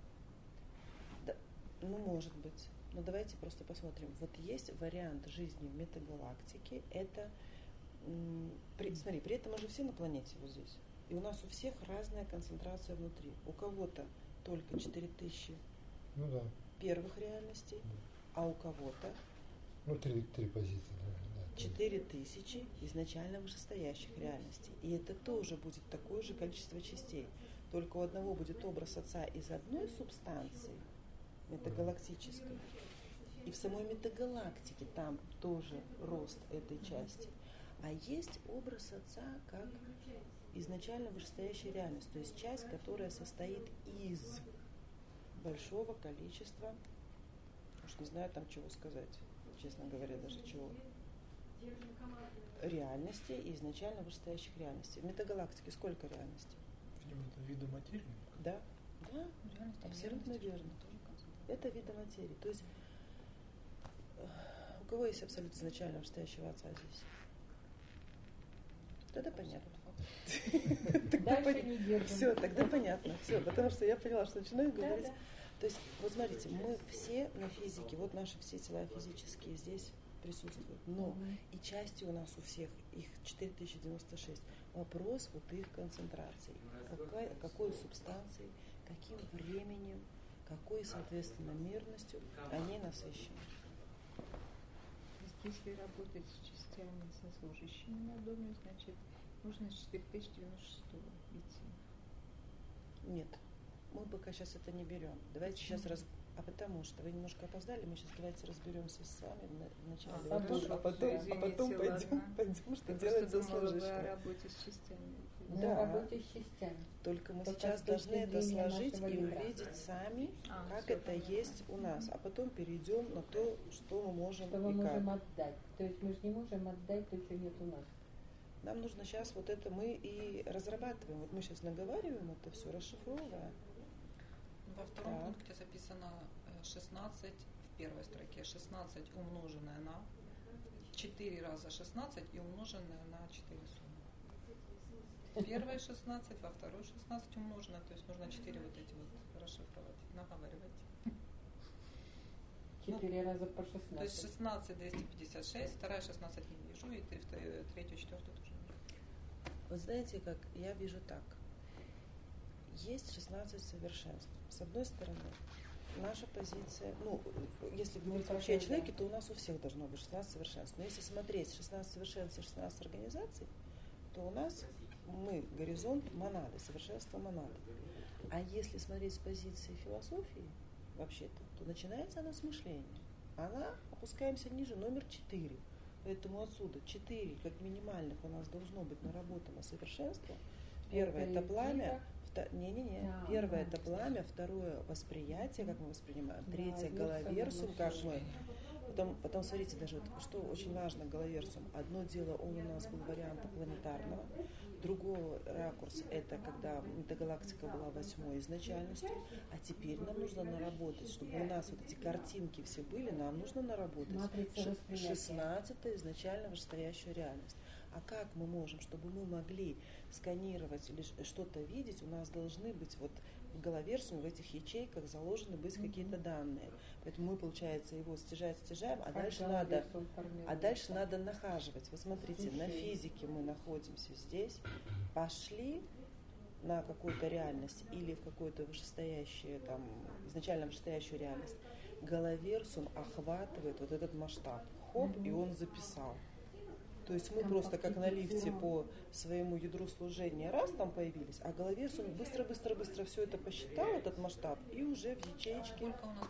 Ну, может быть. Но давайте просто посмотрим. Вот есть вариант жизни в метагалактике. Это, смотри, при этом мы же все на планете вот здесь. И у нас у всех разная концентрация внутри. У кого-то только 4000 первых реальностей, а у кого-то три позиции. Да. 4000 изначально вышестоящих реальностей. И это тоже будет такое же количество частей. Только у одного будет образ Отца из одной субстанции, метагалактической. И в самой метагалактике там тоже рост этой части. А есть образ Отца как изначально вышестоящая реальность, то есть часть, которая состоит из большого количества, уж не знаю там чего сказать, честно говоря, даже чего, реальностей и изначально вышестоящих реальностей. В метагалактике сколько реальностей? Видимо, это виды материи. Да, абсолютно верно. Это виды материи. То есть у кого есть абсолют изначально вышестоящего Отца здесь? Тогда понятно. Все, тогда понятно. Все, потому что я поняла, что начинаю говорить. То есть, вот смотрите, мы все на физике, вот наши все тела физические здесь присутствуют. Но и части у нас у всех, их 4096. Вопрос вот их концентрации. Какой субстанцией, каким временем, какой, соответственно, мерностью они насыщены. Если работать с частями, со служащими на доме, значит, нужно с 4096 идти. Нет, мы пока сейчас это не берем. Давайте сейчас потому что вы немножко опоздали, мы сейчас давайте разберемся с вами вначале. А потом пойдем, что делать со служащими. О работе с частями. Да, о работе с частями. Только мы сейчас должны это сложить и увидеть сами, как это есть у нас. А потом перейдем на то, что мы можем что мы можем отдать. То есть мы же не можем отдать то, что нет у нас. Нам нужно сейчас вот это мы и разрабатываем. Вот мы сейчас наговариваем это все, расшифровывая. Во втором пункте записано 16 в первой строке. 16 умноженное на 4 раза 16 и умноженное на 4 суммы. В первой 16, во второй 16 умноженное. То есть нужно 4 вот эти вот расшифровать, наговаривать. 4 раза по 16. То есть 16 256, вторая 16 не вижу, и третью, четвертую тоже не вижу. Вы знаете, как я вижу так. Есть 16 совершенств. С одной стороны, наша позиция, если говорить вообще о человеке, то у нас у всех должно быть 16 совершенств. Но если смотреть 16 совершенств и 16 организаций, то у нас мы горизонт монады, совершенство монады. А если смотреть с позиции философии, вообще-то, то начинается она с мышления. Опускаемся ниже, номер 4. Поэтому отсюда 4, как минимальных, у нас должно быть наработано совершенство. Первое – это пламя, Первое это пламя, второе восприятие, как мы воспринимаем, третье головерсум, как мы. Потом смотрите, даже вот, что очень важно головерсум. Одно дело, он у нас был варианта планетарного, другой ракурс это когда метагалактика была 8-й изначальностью, а теперь нам нужно наработать, чтобы у нас вот эти картинки все были, нам нужно наработать 16-ю изначально вышестоящую реальность. А как мы можем, чтобы мы могли сканировать или что-то видеть, у нас должны быть вот в головерсуме, в этих ячейках заложены быть какие-то данные. Поэтому мы, получается, его стяжаем, а дальше надо нахаживать. Вот смотрите, на физике мы находимся здесь, пошли на какую-то реальность или в какую-то вышестоящую, там, изначально вышестоящую реальность. Головерсум охватывает вот этот масштаб. Хоп, и он записал. То есть мы просто как на лифте по своему ядру служения раз там появились, а головерсум быстро все это посчитал, этот масштаб, и уже в ячеечке. Сколько у нас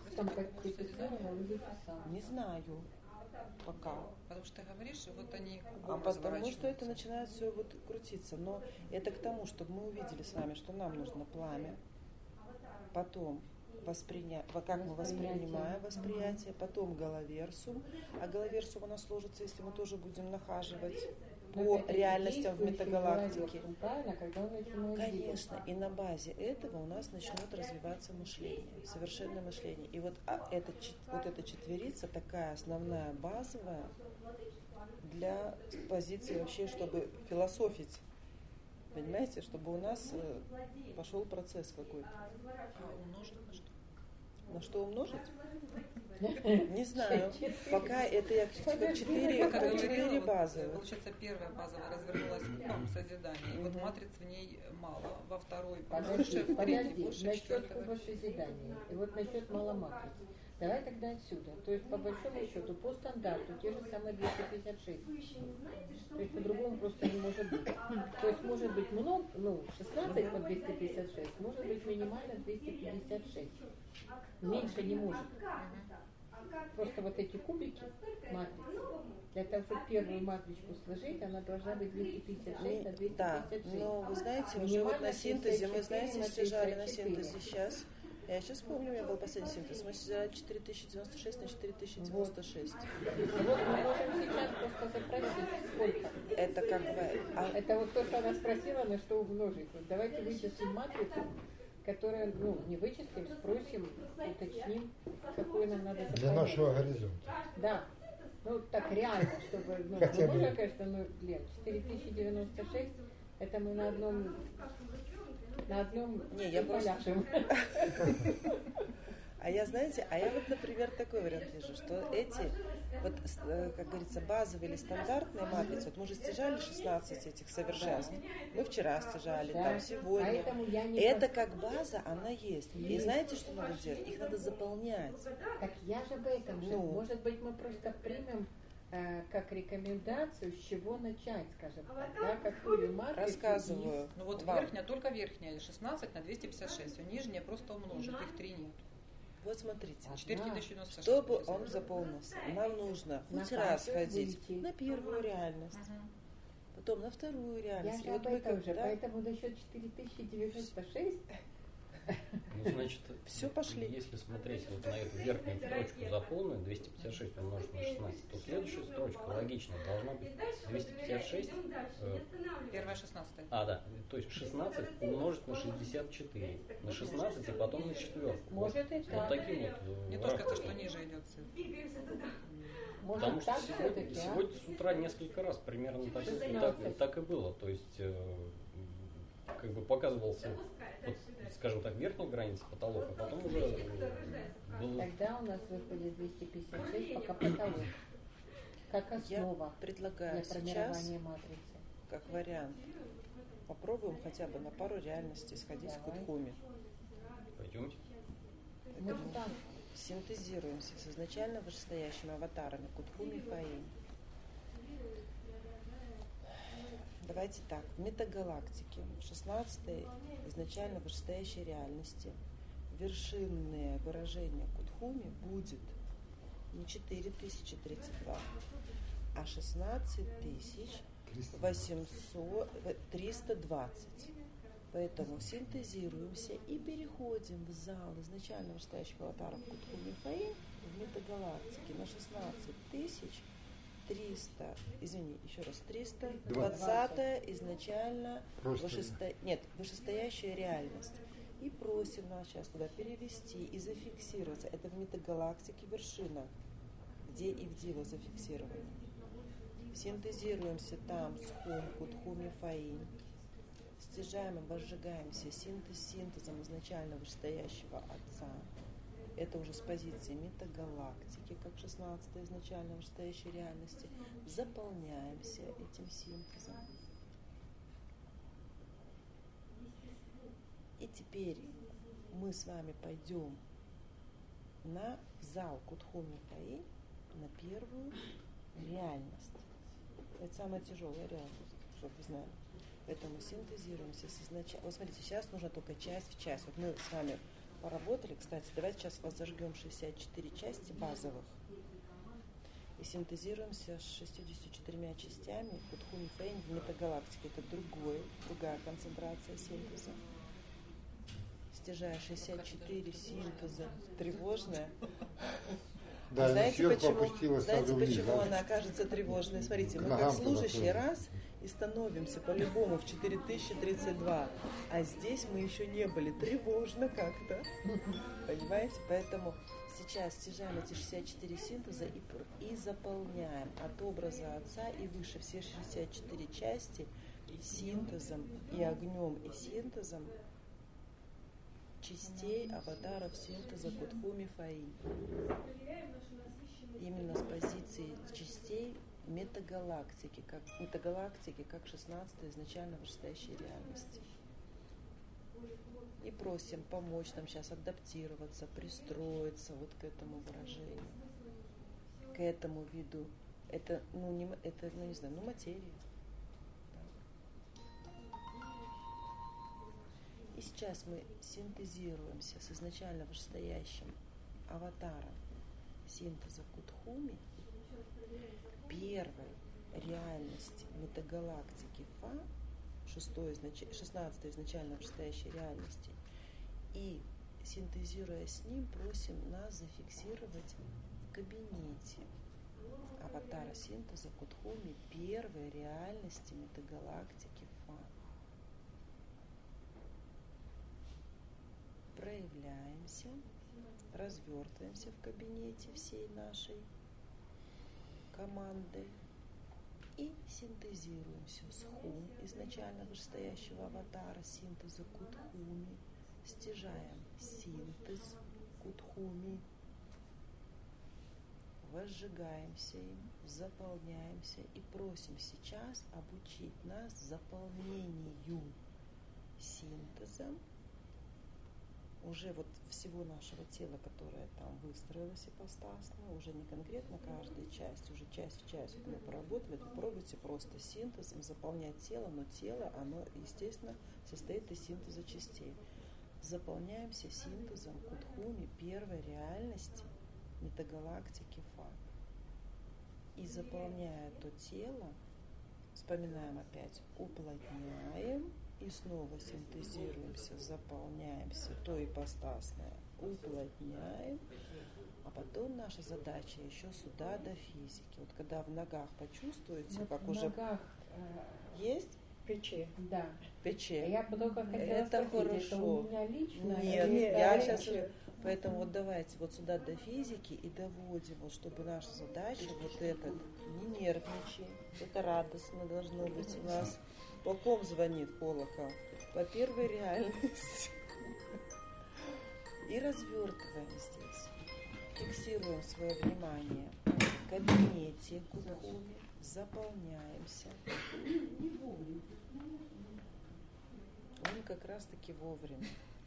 не знаю пока. Потому что ты говоришь, вот они потому что это начинает все вот крутиться. Но это к тому, чтобы мы увидели с вами, что нам нужно пламя, потом как мы воспринимаем восприятие, потом головерсум, а головерсум у нас сложится, если мы тоже будем нахаживать по реальностям в метагалактике. Конечно, и на базе этого у нас начнет развиваться мышление, совершенное мышление. И вот эта четверица такая основная, базовая для позиции вообще, чтобы философить. Понимаете, чтобы у нас пошел процесс какой-то. Умножить на что? На что умножить? Не знаю. Пока это я как четыре базы. Получается, первая базовая развернулась в созидании. Вот матриц в ней мало. Во второй больше, в третьей больше, насчет куба созидания. И вот насчет маломатриц. Давай тогда отсюда. То есть, по большому счету, по стандарту, те же самые 256. То есть, по-другому просто не может быть. То есть, может быть много, 16 по 256, может быть минимально 256. Меньше не может. Просто вот эти кубики матрицы, для того, чтобы первую матричку сложить, она должна быть 256 на 256. Да, но вы знаете, уже вот на синтезе, мы, знаете, стяжали на синтезе сейчас. Я сейчас помню, у меня был последний синтез. Мы стяжали 4096 на 4096. Вот мы можем сейчас просто запросить, сколько. Это как бы... Это вот то, что она спросила, на что умножить. Вот давайте вычислим матрицу, которая, не вычислим, спросим, уточним, какую нам надо заполнять. Для нашего горизонта. Да. Так реально, чтобы, можно, конечно, Лен, 4096, это мы на одном не, я поляшем. А я вот, например, такой вариант вижу, что эти, вот, как говорится, базовые или стандартные матрицы, вот мы же стяжали 16 этих совершенств, мы вчера стяжали, там, сегодня, это как база, она есть. И знаете, что надо делать? Их надо заполнять. Так я же об этом же. Может быть, мы просто примем как рекомендацию, с чего начать, скажем так, да, какую матрицу. Рассказываю. Ну вот верхняя, только верхняя, 16 на 256, а нижняя просто умножит, их 3 нет. Вот смотрите, 4096. Чтобы он заполнился, нам нужно хоть раз ходить на первую реальность, потом на вторую реальность. Я же об этом же, поэтому насчет 4096. Ну, значит, все пошли. Если смотреть вот на эту верхнюю строчку заполненную, 256 умножить на 16, то следующая строчка логично должна быть 256. Первая 16. Да. То есть 16 умножить на 64. На 16 и потом на четверку. Может и так. Вот таким вот. Не то сказать, что ниже идет цифра. Потому что сегодня с утра несколько раз примерно так и было. То есть как бы показывался, вот, скажем так, верхняя граница, потолок, а потом уже был... Тогда у нас выходит 256 пока потолок. Как основа. Я предлагаю для формирования матрицы. Как вариант, попробуем хотя бы на пару реальностей сходить в Кутхуме. Пойдемте. Синтезируемся с изначально вышестоящими аватарами Кутхуми и Фаин. Давайте так, в метагалактике, в 16-й изначально вышестоящей реальности, вершинное выражение Кутхуми будет не 4032, а 16320. Поэтому синтезируемся и переходим в зал изначально вышестоящих аватаров Кутхуми Фаин в метагалактике на 320 изначально вышестоящая реальность. И просим нас сейчас туда перевести и зафиксироваться. Это в метагалактике вершина, где и в Дива зафиксировано. Синтезируемся там с Хум Кутхуми Фаин. Стяжаем и возжигаемся синтезом изначально вышестоящего Отца. Это уже с позиции метагалактики, как 16-я изначально вышестоящей реальности. Заполняемся этим синтезом. И теперь мы с вами пойдем в зал Кутхуми Фаин, на первую реальность. Это самая тяжелая реальность, чтобы вы знали. Поэтому синтезируемся с изначально. Вот смотрите, сейчас нужно только часть в часть. Вот мы с вами поработали, кстати, давайте сейчас вас зажгем 64 части базовых и синтезируемся с 64 частями Кутхуми Фаин в метагалактике. Это другая концентрация синтеза. Стяжая 64 синтеза, тревожная. Да, знаете, почему она окажется тревожной? Смотрите, мы как служащие раз и становимся по-любому в 4032, а здесь мы еще не были. Тревожно как-то. Понимаете? Поэтому сейчас стяжаем эти 64 синтеза и заполняем от образа Отца и выше все 64 части синтезом и огнем и синтезом частей аватаров синтеза Кутхуми Фаин. Именно с позиции частей метагалактики, как 16-й изначально вышестоящей реальности. И просим помочь нам сейчас адаптироваться, пристроиться вот к этому выражению, к этому виду. Это, материя. И сейчас мы синтезируемся с изначально вышестоящим аватаром синтеза Кутхуми первой реальности метагалактики Фа, 16-й изначально вышестоящей реальности, и синтезируя с ним, просим нас зафиксировать в кабинете аватара синтеза Кутхуми первой реальности метагалактики Фа. Проявляемся, развертываемся в кабинете всей нашей команды и синтезируемся с Хум, изначально вышестоящего аватара синтеза Кутхуми, стяжаем синтез Кутхуми, возжигаемся им, заполняемся и просим сейчас обучить нас заполнению синтезом уже вот всего нашего тела, которое там выстроилось ипостасно, уже не конкретно каждая часть, уже часть в часть. Вот мы поработали, попробуйте просто синтезом заполнять тело, но тело, оно, естественно, состоит из синтеза частей. Заполняемся синтезом Кутхуми первой реальности метагалактики Фа. И заполняя то тело, вспоминаем опять, уплотняем, и снова синтезируемся, заполняемся, то ипостасное уплотняем, а потом наша задача еще сюда до физики. Вот когда в ногах почувствуете, вот как в уже ногах, есть печи. Да. Печи. Я только хотела это спросить, хорошо. Это у меня лично? Нет, я сейчас уже. Поэтому вот давайте вот сюда до физики и доводим, вот чтобы наша задача вот это, не нервничай, это радостно должно быть у нас. По ком звонит колокол? По первой реальности. И развертываем здесь. Фиксируем свое внимание в кабинете Кутхуми, заполняемся. Он как раз таки вовремя.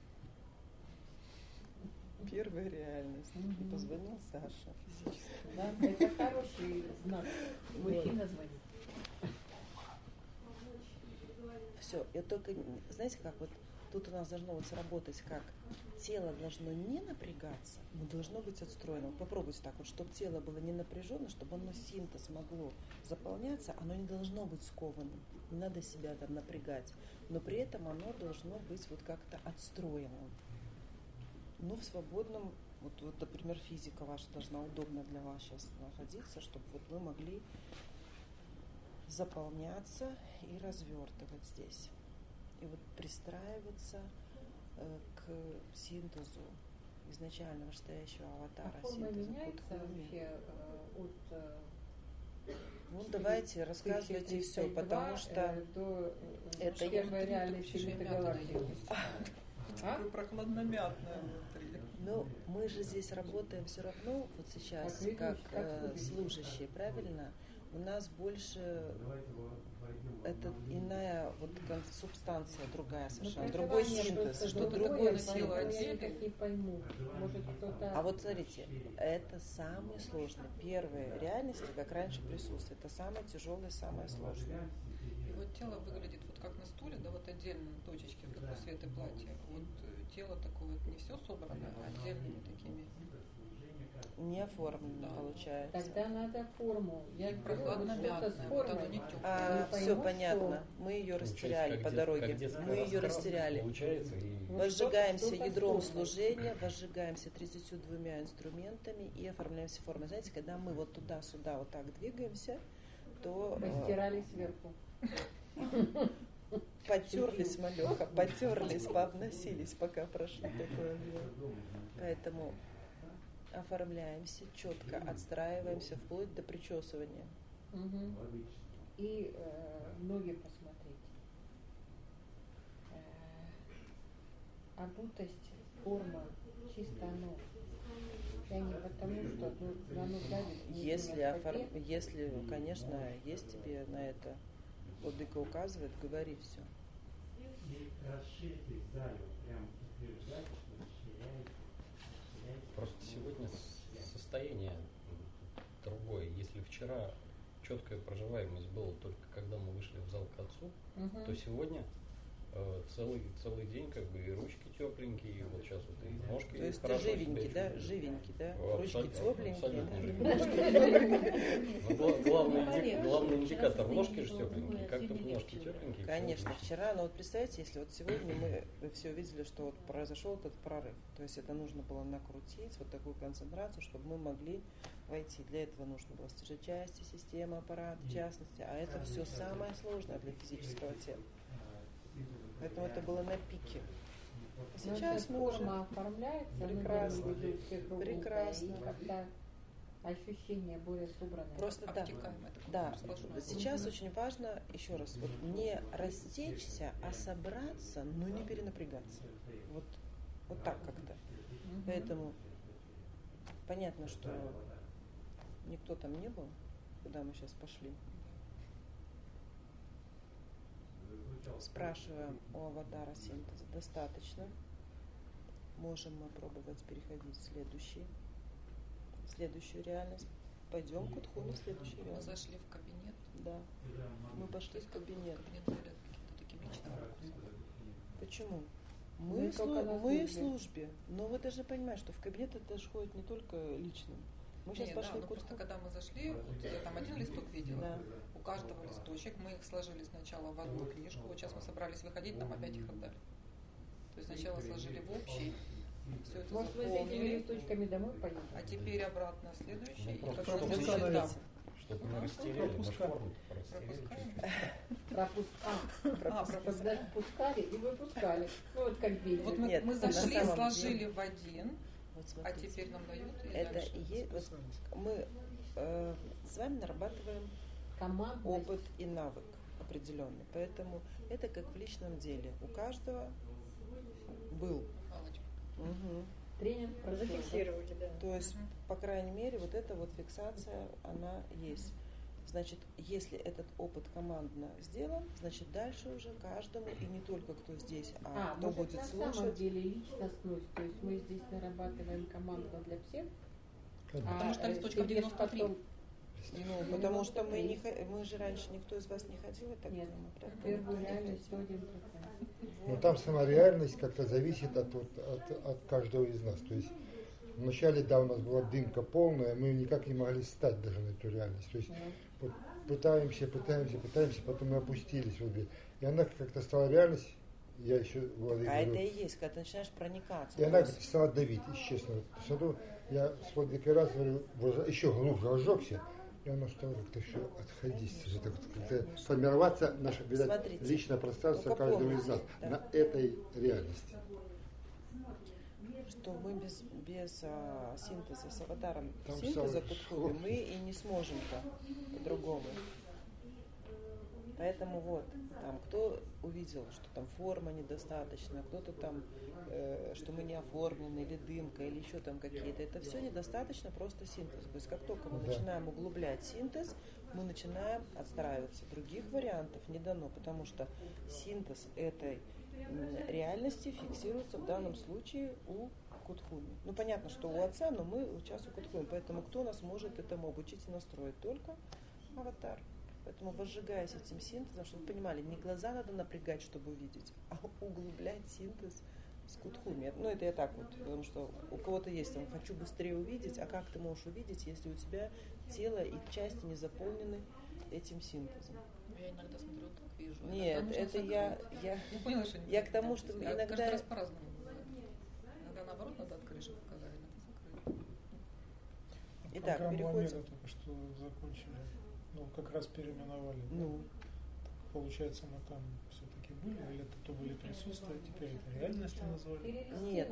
Первая реальность. И позвонил Саша физически. Да, это хороший знак. Мужчина звонит. Все, я только, знаете как, вот тут у нас должно вот сработать как тело должно не напрягаться, но должно быть отстроено. Вот попробуйте так вот, чтобы тело было не напряжено, чтобы оно синтез могло заполняться, оно не должно быть скованным, не надо себя там напрягать, но при этом оно должно быть вот как-то отстроенным. Ну, в свободном, вот, например, физика ваша должна удобно для вас сейчас находиться, чтобы вот вы могли заполняться и развертывать здесь. И вот пристраиваться к синтезу изначально вышестоящего аватара. А форма меняется вообще ну, давайте, рассказывайте все, потому что это первой реальности метагалактики. Такое прохладномятное внутри. Ну, мы же здесь работаем все равно, вот сейчас, как служащие, правильно? У нас больше это иная вот субстанция, другая совершенно, другой синтез, что другое тело отдельно. А вот смотрите, это самый сложный. Первые реальности, как раньше присутствует, это самое тяжелое, самое сложное. И вот тело выглядит вот как на стуле, да, вот отдельно точечки, вот такой свет и платье. Вот тело такое вот не все собрано, а отдельными такими. Не оформлено, получается. Тогда надо форму. Я прохладно-мятное, вот оно не теплое. Все понятно. Мы ее растеряли по дороге. Мы ее растеряли. Возжигаемся ядром служения, возжигаемся 32 инструментами и оформляемся формой. Знаете, когда мы вот туда-сюда вот так двигаемся, то... Растирали сверху. Потерлись, малеха, потерлись, пообносились, пока прошли такое время. Поэтому оформляемся четко, отстраиваемся вплоть до причесывания. И ноги посмотрите. Обутость, форма, чисто оно. Я не потому, что оно давит. Если, конечно, есть тебе на это, Владыка указывает, говори все. Просто сегодня состояние другое. Если вчера четкая проживаемость была только когда мы вышли в зал к отцу, то сегодня целый день как бы и ручки тепленькие, и вот сейчас вот и ножки. То есть ты живенький, да? Живенький, да? Ручки тепленькие. Главный индикатор ножки же тепленькие. Как только ножки тепленькие. Конечно, вчера, но вот представьте, если вот сегодня мы все увидели, что вот произошел этот прорыв. То есть это нужно было накрутить, вот такую концентрацию, чтобы мы могли войти. Для этого нужно было стяжать части, система, аппарат, в частности. А это все самое сложное для физического тела. Поэтому это было на пике. Сейчас мы уже... Форма оформляется, прекрасно. Прекрасно. Когда ощущение более собранное. Просто да. Сейчас очень важно, еще раз, вот не растечься, а собраться, но не перенапрягаться. Вот так как-то. Поэтому понятно, что никто там не был, куда мы сейчас пошли. Спрашиваем у аватара синтеза. Достаточно. Можем мы пробовать переходить в следующую реальность. Пойдем к Утхуне в следующую реальность. Мы зашли в кабинет. Да. Мы пошли в кабинет. Кабинет каким-то таким личным вопросом. Почему? Мы в службе. Но вы должны понимать, что в кабинет это же ходит не только личным. Мы сейчас пошли к просто когда мы зашли, вот я там один листок видела. Да. У каждого листочек мы их сложили сначала в одну книжку. Вот сейчас мы собрались выходить, нам опять их отдали. То есть сначала сложили в общий, все это может, заполнили. вы с этими листочками домой поедете? А теперь обратно следующий. И как Чтобы раз следующий этап. Чтобы не растеряли, мы форму Пропускали и выпускали. Ну вот как видите. Вот мы зашли, сложили в один. А теперь нам дают это и есть. Вот мы с вами нарабатываем опыт и навык определенный. Поэтому это как в личном деле. У каждого был. Тренинг зафиксировали, да. То есть, по крайней мере, вот эта вот фиксация, она есть. Значит, если этот опыт командно сделан, значит, дальше уже каждому, и не только кто здесь, а кто будет слушать. На самом деле личностность, то есть мы здесь нарабатываем командно для всех. Потому что листочков 93. реальность. Ну, потому что мы же раньше никто из вас не ходил, и так Нет, думаю, первую реальность 101%. Но там сама реальность как-то зависит от каждого из нас. То есть вначале, да, у нас была дымка полная, мы никак не могли встать даже на эту реальность. То есть вот пытаемся, потом мы опустились в обе. И она как-то стала реальность. Я еще Владимир говорю, это и есть, когда ты начинаешь проникаться. и она стала давить, честно. В саду я с Владикой раз говорю, еще глубже ожегся, и оно стало как-то все отходить, как-то формироваться наше, видать, личное пространство каждого из нас на этой реальности. Что мы без синтеза с аватаром, Там синтеза Кутхуви, мы и не сможем-то по-другому. Поэтому вот, там, кто увидел, что там форма недостаточна, кто-то там, что мы не оформлены, или дымка, или еще там какие-то. Это все недостаточно просто синтез. То есть как только мы начинаем углублять синтез, мы начинаем отстраиваться. Других вариантов не дано, потому что синтез этой реальности фиксируется в данном случае у Кутхуми. Ну, понятно, что у отца, но мы сейчас у Кутхуми. Поэтому кто нас может этому обучить и настроить? Только аватар. Поэтому возжигаясь этим синтезом, чтобы вы понимали, не глаза надо напрягать, чтобы увидеть, а углублять синтез с Кутхуми. Ну, это я так вот, потому что у кого-то есть, там, хочу быстрее увидеть, а как ты можешь увидеть, если у тебя тело и части не заполнены этим синтезом? Я иногда смотрю, так вижу. Нет, это я поняла, что я к тому, что иногда... Каждый раз по-разному бывает. Иногда наоборот надо открыть, чтобы показали, иногда закрыть. Итак, программу переходим. Омега только что закончили. Ну, как раз переименовали. Ну. Так, получается, мы там все-таки были, или это то были присутствия, теперь это реальности назвали? Нет.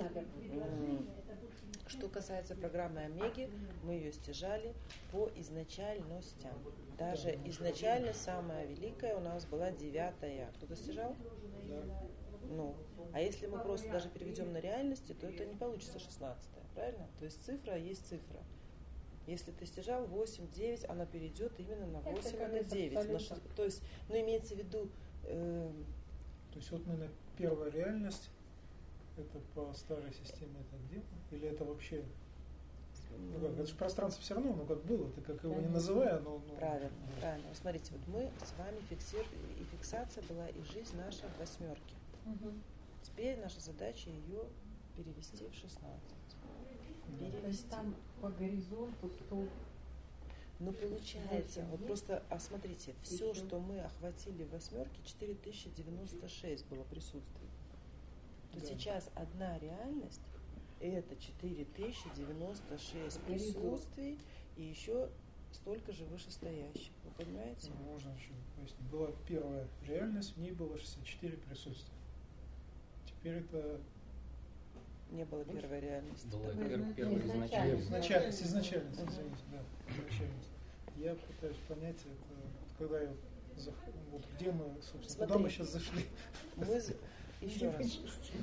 Что касается программы Омеги, мы ее стяжали по изначальностям. Даже изначально самая великая у нас была 9-я. Кто-то стяжал? Да. Ну, а если мы просто даже переведем на реальности, то это не получится 16-я, правильно? То есть цифра есть цифра. Если ты стяжал 8, 9, она перейдет именно на 8 и на 9. То есть, ну, имеется в виду... То есть вот мы на первая реальность, это по старой системе это где? Или это вообще... Ну, как, это же пространство все равно, ну как было, ты как его не называя, но... Правильно, правильно. Смотрите, вот мы с вами и фиксация была, и жизнь наша в 8. Теперь наша задача ее перевести в 16. То есть там по горизонту стол. Ну, получается, вот просто, смотрите, все, что мы охватили в 8, 4096 было присутствий. То сейчас одна реальность, это 4096 присутствий, и еще столько же вышестоящих. Вы понимаете? Ну, можно еще пояснить. Была первая реальность, в ней было 64 присутствия. Теперь это... Не было первой реальности. Была первая изначальность. Изначальность, извините, да. Изначальность. Я пытаюсь понять, это когда я вот где мы, собственно, Смотри, куда мы сейчас зашли. Еще раз.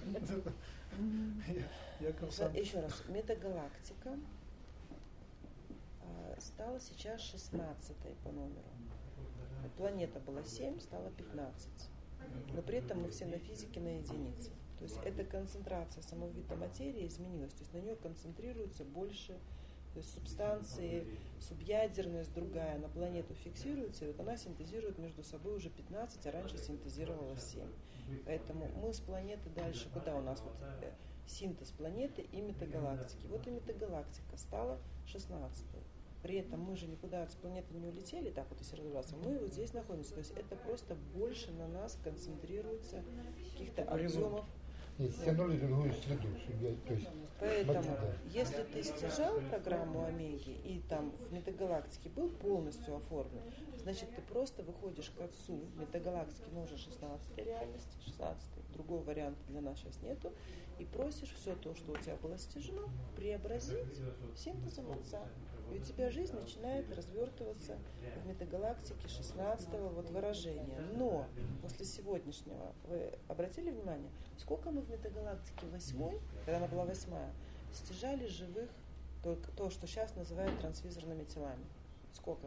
Еще раз. Метагалактика стала сейчас 16-й по номеру. Планета была 7, стала 15. Но при этом мы все на физике на единице. То есть эта концентрация самого вида материи изменилась. То есть на нее концентрируется больше, то есть субстанции, субъядерность другая на планету фиксируется, и вот она синтезирует между собой уже 15, а раньше синтезировала 7. Поэтому мы с планеты дальше, куда у нас вот синтез планеты и метагалактики. Вот и метагалактика стала 16-й. При этом мы же никуда от планеты не улетели, так вот если разобраться, мы вот здесь находимся. То есть это просто больше на нас концентрируется каких-то объемов. Нет, стянули другую среду. То есть, поэтому, если ты стяжал программу Омеги и там в метагалактике был полностью оформлен, значит ты просто выходишь к отцу метагалактики, но уже 16-й реальности, 16-й, другого варианта для нас сейчас нету, и просишь все то, что у тебя было стяжено, преобразить синтезом отца. И у тебя жизнь начинает развертываться в метагалактике 16-го вот выражения. Но после сегодняшнего, вы обратили внимание, сколько мы в метагалактике 8, когда она была 8-я, стяжали живых, только то, что сейчас называют трансвизорными телами. Сколько?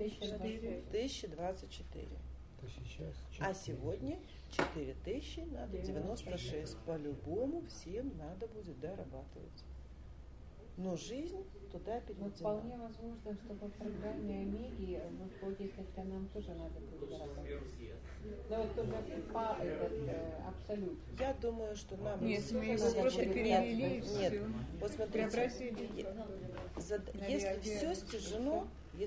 1024. А сегодня 4000 надо 96. По-любому всем надо будет дорабатывать. но жизнь туда Но переведена. вполне возможно, что по программе Омеги выходит, это нам тоже надо будет дорабатывать. Но вот тоже по абсолют. Я думаю, что нам Нет, все мы его все просто еще- перевели и Нет, всё. вот смотрите, Преобразили. если все стяжено,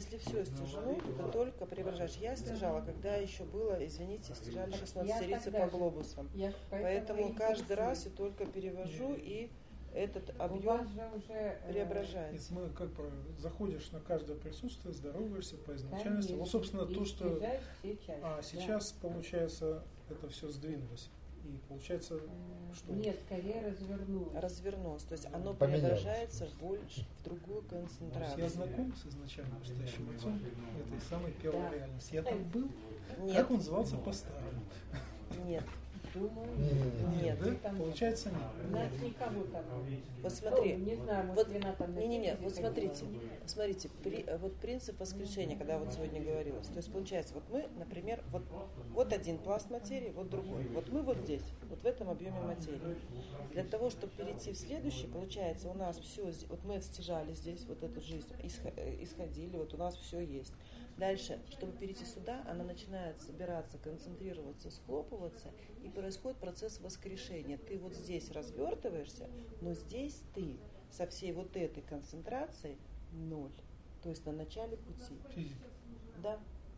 то только преображаешь. Я стяжала, когда еще было, извините, стяжали 16-рицы по глобусам. Поэтому каждый раз и только перевожу, и этот У вас объем же уже преображается. Мы как правило, заходишь на каждое присутствие, здороваешься по изначальности. Конечно. Вот, собственно, И то, что... съезжаешь все части, А сейчас, получается, это все сдвинулось. И получается, что... Нет, скорее развернулось. Развернулось, то есть оно Поменялось. преображается больше в другую То есть я концентрацию. знаком с изначально настоящим отцом этой самой первой Да. реальности. Я там был, Нет, как он звался по-старому. нет, Думаю, нет. Да? там Получается, нет. у нас никого там. Вот смотри, Ну, не знаю, вот, может, вина там на не, телевизоре вот смотрите, ходила. вот принцип воскрешения, когда вот сегодня говорилось, то есть получается, вот мы, например, вот один пласт материи, вот другой, вот мы вот здесь, вот в этом объеме материи. Для того, чтобы перейти в следующий, получается, у нас все, вот мы стяжали здесь вот эту жизнь, исходили, вот у нас все есть. Дальше, чтобы перейти сюда, она начинает собираться, концентрироваться, схлопываться, и происходит процесс воскрешения. Ты вот здесь развертываешься, но здесь ты со всей вот этой концентрацией ноль. То есть на начале пути. Физика. Да.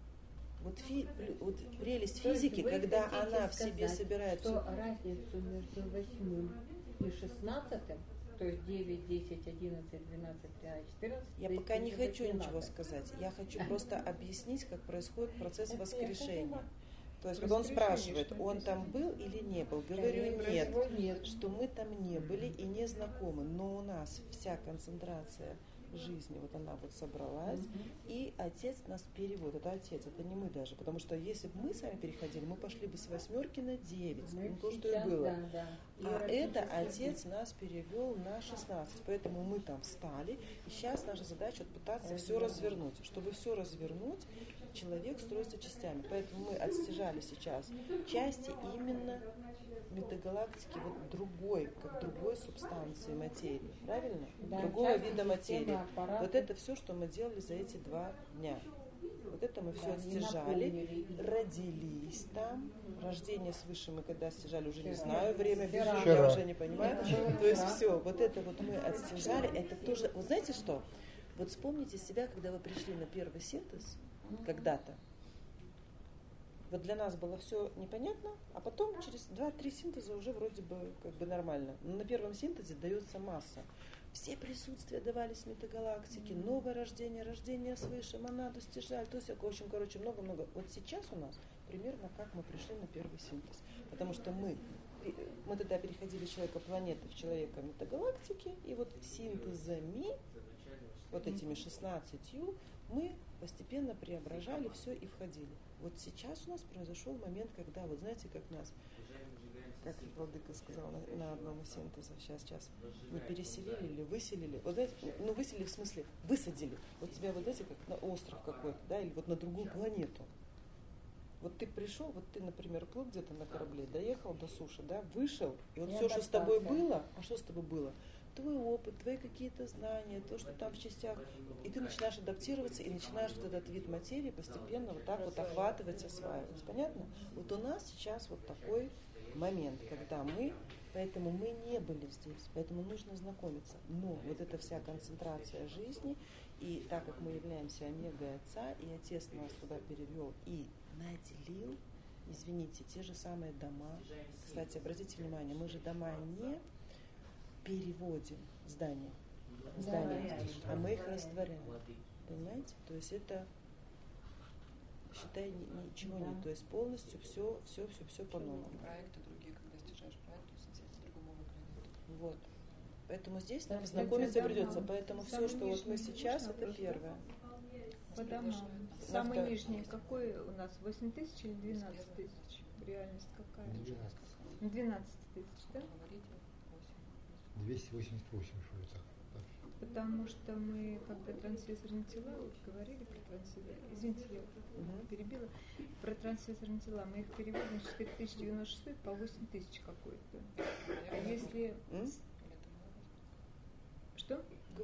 Вот, вот прелесть То есть физики, вы когда хотите она в себе сказать, собирает что всё. разницу между 8 и 16, то есть 9, 10, 11, 12, 13, 14... Я здесь пока не учитывать хочу не ничего надо. сказать. Я хочу просто объяснить, как происходит процесс Это я воскрешения. поняла. То есть, когда он Воскрешение, спрашивает, что он написано? там был или не был, Я говорю говорю, нет, его нет. что мы там не были и не знакомы, но у нас вся концентрация жизни, вот она вот собралась, и отец нас переводит. Это отец, это не мы даже, потому что если бы мы сами переходили, мы пошли бы с 8 на 9, Мы ну, то, что и сейчас, было. да, да. А Иерархически. это отец нас перевел на 16, поэтому мы там встали, и сейчас наша задача вот пытаться все развернуть. Чтобы все развернуть, человек строится частями, поэтому мы отстяжали сейчас части именно метагалактики, вот другой, как другой субстанции материи, правильно? Да, Другого части вида системы, материи. аппараты. Вот это все, что мы делали за эти 2 дня. Вот это мы все Да, и отстяжали, наполнили. родились там. Рождение свыше мы когда стяжали, уже не Вчера. знаю, время бежит, я Вчера. уже не понимаю. Это было То есть вчера. все, вот это вот мы отстяжали, это тоже, вот знаете что? Вот вспомните себя, когда вы пришли на первый синтез, когда-то. Вот для нас было все непонятно, а потом через 2-3 синтеза уже вроде бы как бы нормально. Но на первом синтезе дается масса. Все присутствия давались метагалактики, новое рождение, рождение свыше, монаду стяжали, то есть, в общем, короче, много-много. Вот сейчас у нас примерно как мы пришли на первый синтез. Потому что мы тогда переходили человека планеты в человека метагалактики, и вот синтезами, вот этими 16, мы постепенно преображали все и входили. Вот сейчас у нас произошел момент, когда, вот знаете, как нас, как Владыка сказал на одном из синтезов, сейчас, не переселили или выселили, вот знаете, ну выселили в смысле, высадили, вот тебя вот знаете, как на остров какой-то, да, или вот на другую планету. Вот ты пришел, вот ты, например, плыл где-то на корабле, доехал до суши, да, вышел, и вот все, что с тобой было, а что с тобой было? Твой опыт, твои какие-то знания, то, что там в частях, и ты начинаешь адаптироваться, и начинаешь вот этот вид материи постепенно вот так вот охватывать, осваивать. Понятно? Вот у нас сейчас вот такой момент, когда поэтому мы не были здесь, поэтому нужно знакомиться. Но вот эта вся концентрация жизни, и так как мы являемся омегой Отца, и Отец нас туда перевел и наделил, извините, те же самые дома. Кстати, обратите внимание, мы же дома не переводим здания, а мы их растворяем. Понимаете? То есть это, считай, ничего нет. То есть полностью все по-новому. Проекты другие, когда стяжаешь проект, то есть совсем по-другому выглядит. Вот. Поэтому здесь нам Так, знакомиться это придется. дома. Поэтому все, Самый что вот мы нижний сейчас, можно это просто? первое. По домам. На Самый второй. нижний какой у нас? 8 тысяч или 12 тысяч? Реальность какая? 12 тысяч, да? 288, что ли, так. Потому что мы, когда трансвесорные тела, вот говорили про трансвесорные, извините, я перебила, про трансвесорные тела, мы их переводим с 4096 по 8000 какой-то. А если... Что?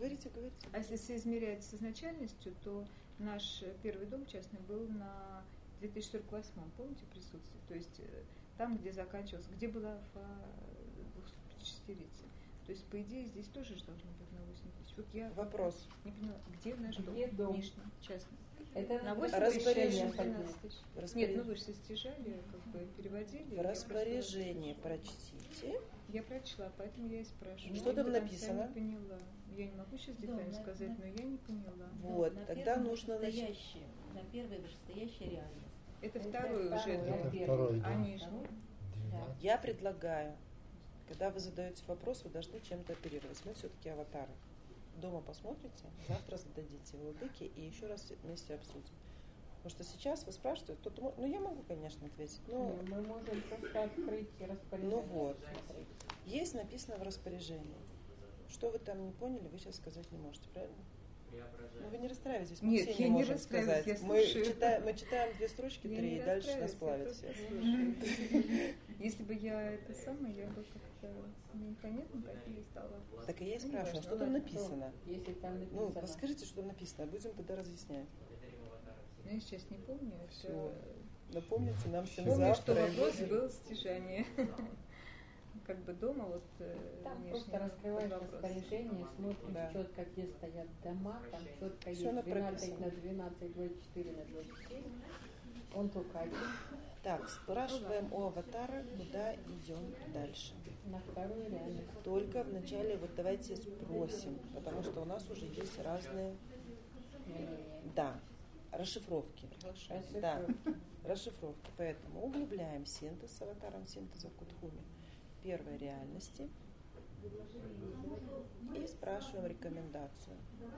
Говорите. А если соизмерять с изначальностью, то наш первый дом частный был на 2048, помните, присутствие? То есть там, где заканчивался, где была в 256. То есть, по идее, здесь тоже же должно быть на 8 тысяч. Вот я Вопрос. Не поняла, где наш дом? Где дом? Нижний, частный. Это на 8 распоряжение. 12 тысяч. Нет, ну вы же стяжали, как бы переводили. В распоряжении прочтите. Я прочла, поэтому я и спрашиваю. Что там до конца написано? Не поняла. Я не могу сейчас детально сказать, но я не поняла. Вот, на тогда первом нужно вышестоящее, на первой вышестоящая реальность. Это второй уже второй, дом. второй А дом. нижний? Я предлагаю, когда вы задаете вопрос, вы должны чем-то оперировать. Мы все-таки аватары. Дома посмотрите, завтра зададите владыке и еще раз вместе обсудим. Потому что сейчас вы спрашиваете, кто-то может, я могу, конечно, ответить, но мы можем просто открыть распоряжение. вот, есть написано в распоряжении. Что вы там не поняли, вы сейчас сказать не можете, правильно? Ну вы не расстраивайтесь, мы Нет, все я не не можем расстраиваюсь, сказать. я Мы слушаю. читаем 2 строчки, 3, и дальше нас плавит все. Если бы я это самое, я бы как-то непонятно какие стала. Так и я и спрашиваю, важно, что там ладно. написано? Если там написано. Ну, подскажите, что там написано, будем тогда разъяснять. Но я сейчас не помню. Все. Напомните нам всем Помню, что завтра. вопрос был стяжание. Как бы дома вот Там внешне просто раскрываешь вопрос. распоряжение, смотришь Да. четко, где стоят дома, там четко Всё есть 12 напрописано. на 12, 24 на 27. Он только один. Так, спрашиваем у аватара, куда идем дальше. На вторую реальность. Только вначале вот давайте спросим, потому что у нас уже есть разные, да, расшифровки. Да, расшифровки. Поэтому углубляем синтез с аватаром синтеза Кутхуми первой реальности и спрашиваем рекомендацию.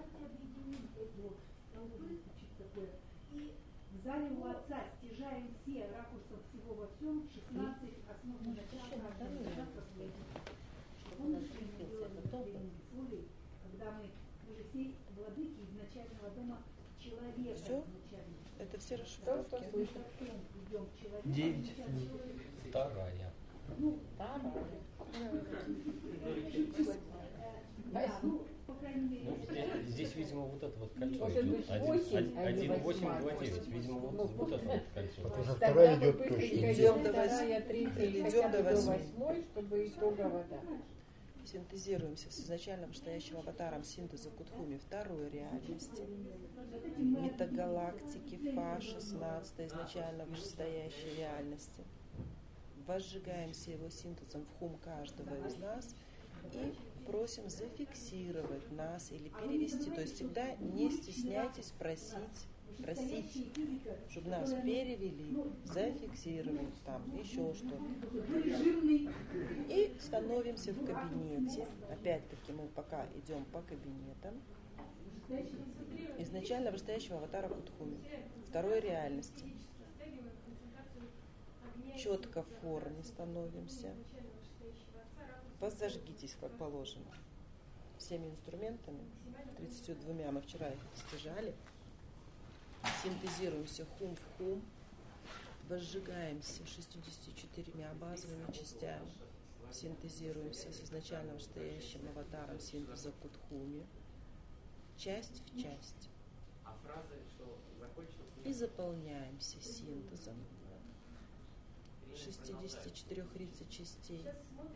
В зале у отца стяжаем все ракурсов всего во всем, 16 основных начал каждого из нас последних. Помните, мы делали с Олей, когда мы были все владыки изначального дома человека Все? изначально. Это все расшифровки. Мы потом идем к человеку. 9. Вторая. Ну, Да, ну, по крайней мере, Ну, здесь, видимо, вот это вот кольцо Может идет. быть, 8, а не 1, 8, 2, 8. 9. Видимо, вот это вот кольцо. Потому что Тогда вторая бы идет быстренько точно. Идем до вторая, третья, идем хотя бы до до 8. 8, чтобы итогово, да. Синтезируемся с изначально вышестоящим аватаром синтеза Кутхуми второй реальности. Метагалактики Фа-16 изначально вышестоящей реальности. Возжигаемся его синтезом в хум каждого из нас и просим зафиксировать нас или перевести. То есть всегда не стесняйтесь просить, чтобы нас перевели, зафиксировали, там еще что-то. И становимся в кабинете. Опять-таки мы пока идем по кабинетам. Изначально вышестоящего аватара Кутхуми. Второй реальности. Четко в форме становимся. Воззажгитесь, как положено. Всеми инструментами. 32 мы вчера их стяжали. Синтезируемся хум в хум. Возжигаемся 64 базовыми частями. Синтезируемся с изначально вышестоящим аватаром синтеза Кутхуми. Часть в часть. И заполняемся синтезом 64 частей.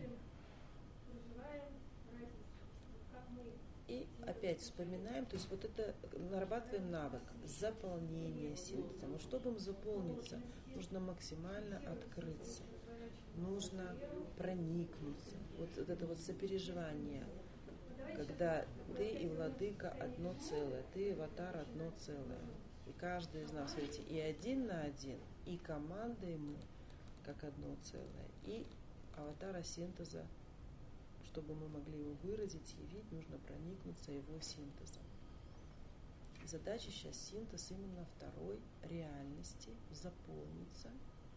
И опять вспоминаем, то есть вот это нарабатываем навык заполнения синтеза. Но чтобы им заполниться, нужно максимально открыться, нужно проникнуться. Вот это вот сопереживание, когда ты и владыка одно целое, ты и аватар одно целое. И каждый из нас, видите, и один на один, и команда ему как одно целое, и аватара синтеза. Чтобы мы могли его выразить, явить, нужно проникнуться его синтезом. Задача сейчас синтез именно второй реальности заполнится.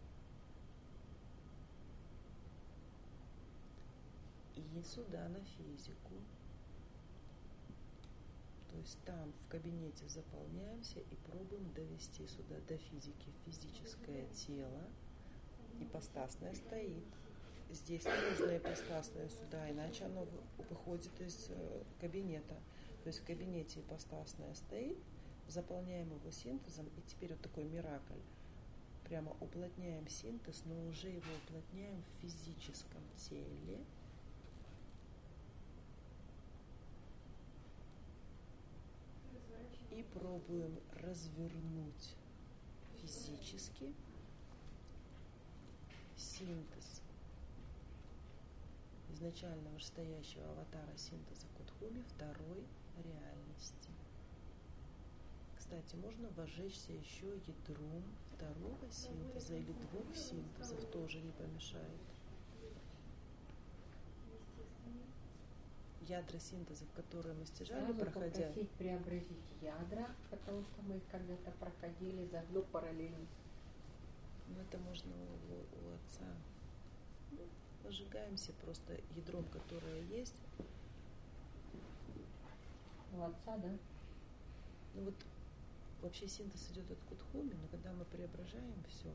И сюда на физику. То есть там в кабинете заполняемся и пробуем довести сюда до физики физическое тело. Ипостасное стоит. Здесь не нужно ипостасное сюда, иначе оно выходит из кабинета. То есть в кабинете ипостасная стоит, заполняем его синтезом, и теперь вот такой миракль. Прямо уплотняем синтез, но уже его уплотняем в физическом теле. И пробуем развернуть физически синтез изначально вышестоящего аватара синтеза Кутхуми второй реальности. Кстати, можно возжечься еще ядром второго синтеза или двух синтезов, тоже не помешает. Ядра синтезов, которые мы стяжали, проходя... Попросить преобразить ядра, потому что мы их когда-то проходили заодно параллельно. Ну, это можно у отца. Возжигаемся просто ядром, которое есть. У отца, да? Ну вот вообще синтез идет от Кутхуми, но когда мы преображаем все,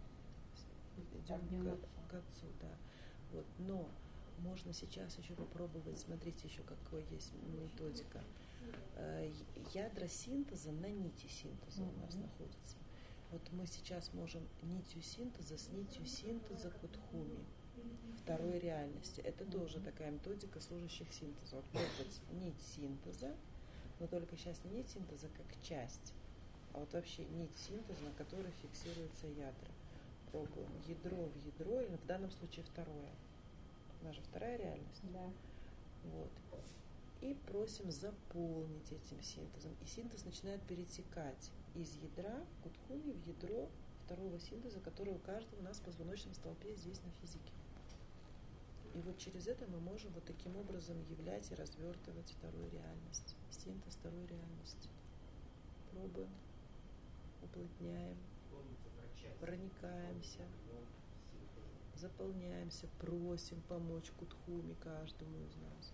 идем к отцу, да. Вот. Но можно сейчас еще попробовать, смотрите, еще какой есть методика. Ядра синтеза на нити синтеза у нас находятся. Вот мы сейчас можем нитью синтеза с нитью синтеза Кутхуми второй реальности. Это тоже такая методика служащих синтеза. Вот пробовать нить синтеза, но только сейчас не нить синтеза как часть, а вот вообще нить синтеза, на которой фиксируются ядра. Пробуем ядро в ядро, или в данном случае второе. У нас же вторая реальность. Да. Вот. И просим заполнить этим синтезом. И синтез начинает перетекать из ядра Кутхуми в ядро второго синтеза, который у каждого у нас в позвоночном столпе здесь на физике. И вот через это мы можем вот таким образом являть и развертывать вторую реальность. Синтез второй реальности. Пробуем, уплотняем, проникаемся, заполняемся, просим помочь Кутхуми каждому из нас.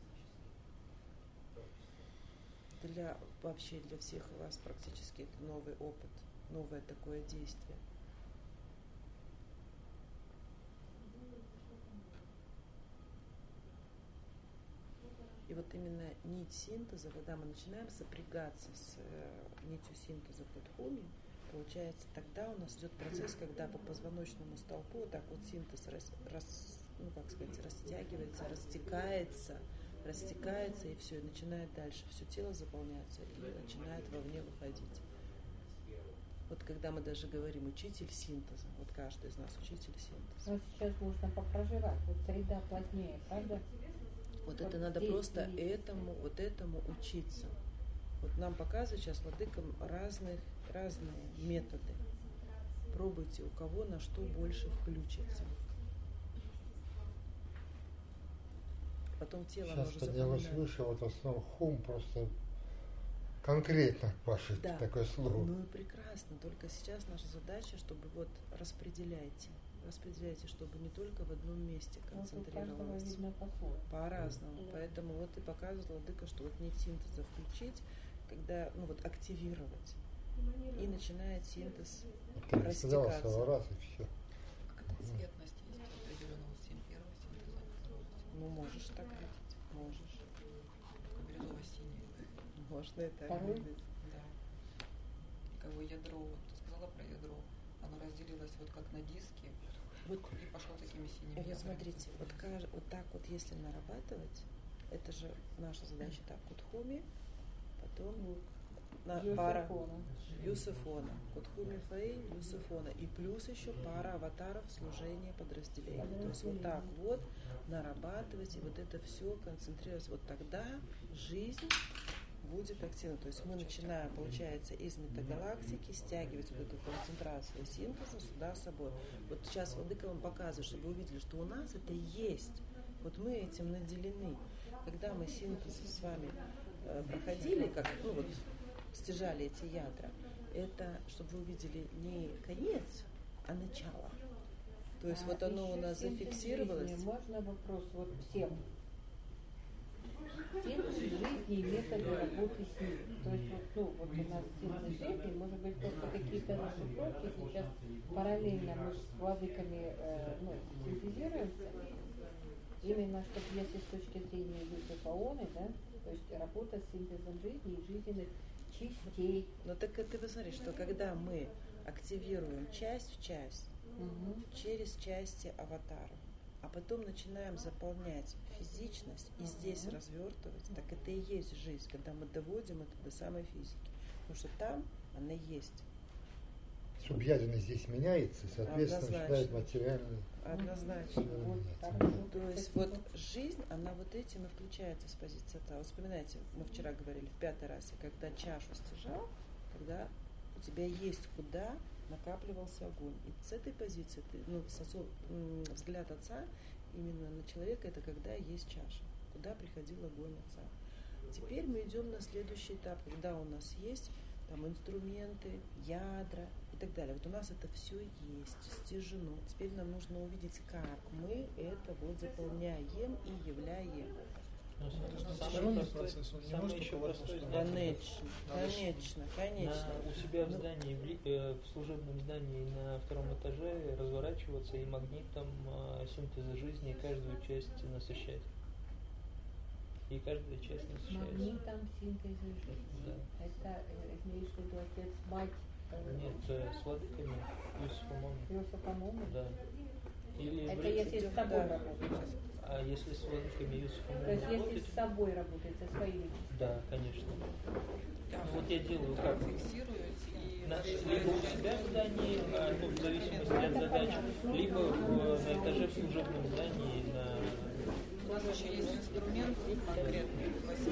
Вообще для всех вас практически это новый опыт, новое такое действие. И вот именно нить синтеза, когда мы начинаем сопрягаться с нитью синтеза Кутхуми, получается, тогда у нас идет процесс, когда по позвоночному столпу вот так вот синтез растягивается, растекается, и все, и начинает дальше все тело заполняться и начинает вовне выходить. Вот когда мы даже говорим учитель синтеза, вот каждый из нас учитель синтеза. Но сейчас можно попроживать, вот среда плотнее, правда? Вот это надо просто этому учиться. Вот нам показывают сейчас владыкам разные методы. Пробуйте, у кого на что больше включится. Потом тело может запоминать. Я вас слышу, вот в основном хум просто конкретно пашет, да. Такое слово. Ну и прекрасно. Только сейчас наша задача, чтобы вот распределяйте, чтобы не только в одном месте концентрировалось. По-разному. Поэтому вот и показывает владыка, что вот нить синтеза включить, когда, активировать. И начинает синтез растекаться. Раз и все. Какая цветность есть определенного первого синтеза? Ну, можешь так видеть. Можешь. Бирюзово-синий. Можно и так видеть. Да. Кого ядро, вот ты сказала про ядро, оно разделилось вот как на диски, и пошло такими синими ядрами. Вот смотрите, вот так вот если нарабатывать, это же наша задача так, Кутхуми, потом пара Юсефона, Кутхуми Фэй, Юсефона, и плюс еще пара аватаров служения подразделения. То есть вот так вот нарабатывать, и вот это все концентрировать. Вот тогда жизнь будет активна. То есть мы начинаем, получается, из метагалактики стягивать вот эту концентрацию синтеза сюда с собой. Вот сейчас владыка вам показывает, чтобы вы увидели, что у нас это есть. Вот мы этим наделены. Когда мы синтез с вами проходили, стяжали эти ядра, это, чтобы вы увидели не конец, а начало. То есть вот оно у нас зафиксировалось. Можно вопрос всем? Синтез жизни и методы работы с ним. То есть у нас синтез жизни, может быть, просто какие-то расшифровки сейчас параллельно мы с владыками синтезируемся. Именно, чтобы если с точки зрения Юсефа Оны, да, То есть работа с синтезом жизни и жизненных частей. Но так ты посмотри, что когда мы активируем часть в часть через части аватара, а потом начинаем заполнять физичность и здесь развертывать, так это и есть жизнь, когда мы доводим это до самой физики. Потому что там она есть. Субъяденность здесь меняется, соответственно, начинает материальный. Однозначно. То есть вот жизнь, она вот этим и включается с позиции Та. Вот вспоминайте, мы вчера говорили в 5-й расе, когда чашу стяжал, когда у тебя есть куда накапливался огонь. И с этой позиции, взгляд Отца именно на человека, это когда есть чаша, куда приходил огонь Отца. Теперь мы идем на следующий этап, когда у нас есть там инструменты, ядра и так далее. Вот у нас это все есть, стяжено. Теперь нам нужно увидеть, как мы это вот заполняем и являем. Самый процесс, он не может только в одну сторону. Конечно. У себя в здании, в служебном здании на 2-м этаже разворачиваться и магнитом синтеза жизни каждую часть насыщать. И каждая часть насыщается. Магнитом синтеза жизни. Да. Это имеешь в виду отец, мать? Нет, с владыками Иосифом. Да. Или это если с собой работать. А если с владыками Иосифом то есть если с собой работать, со своими? Да, конечно. Вот я делаю как? Либо у себя в здании, в зависимости от задач, либо на этаже в служебном здании. У нас еще есть инструмент конкретный,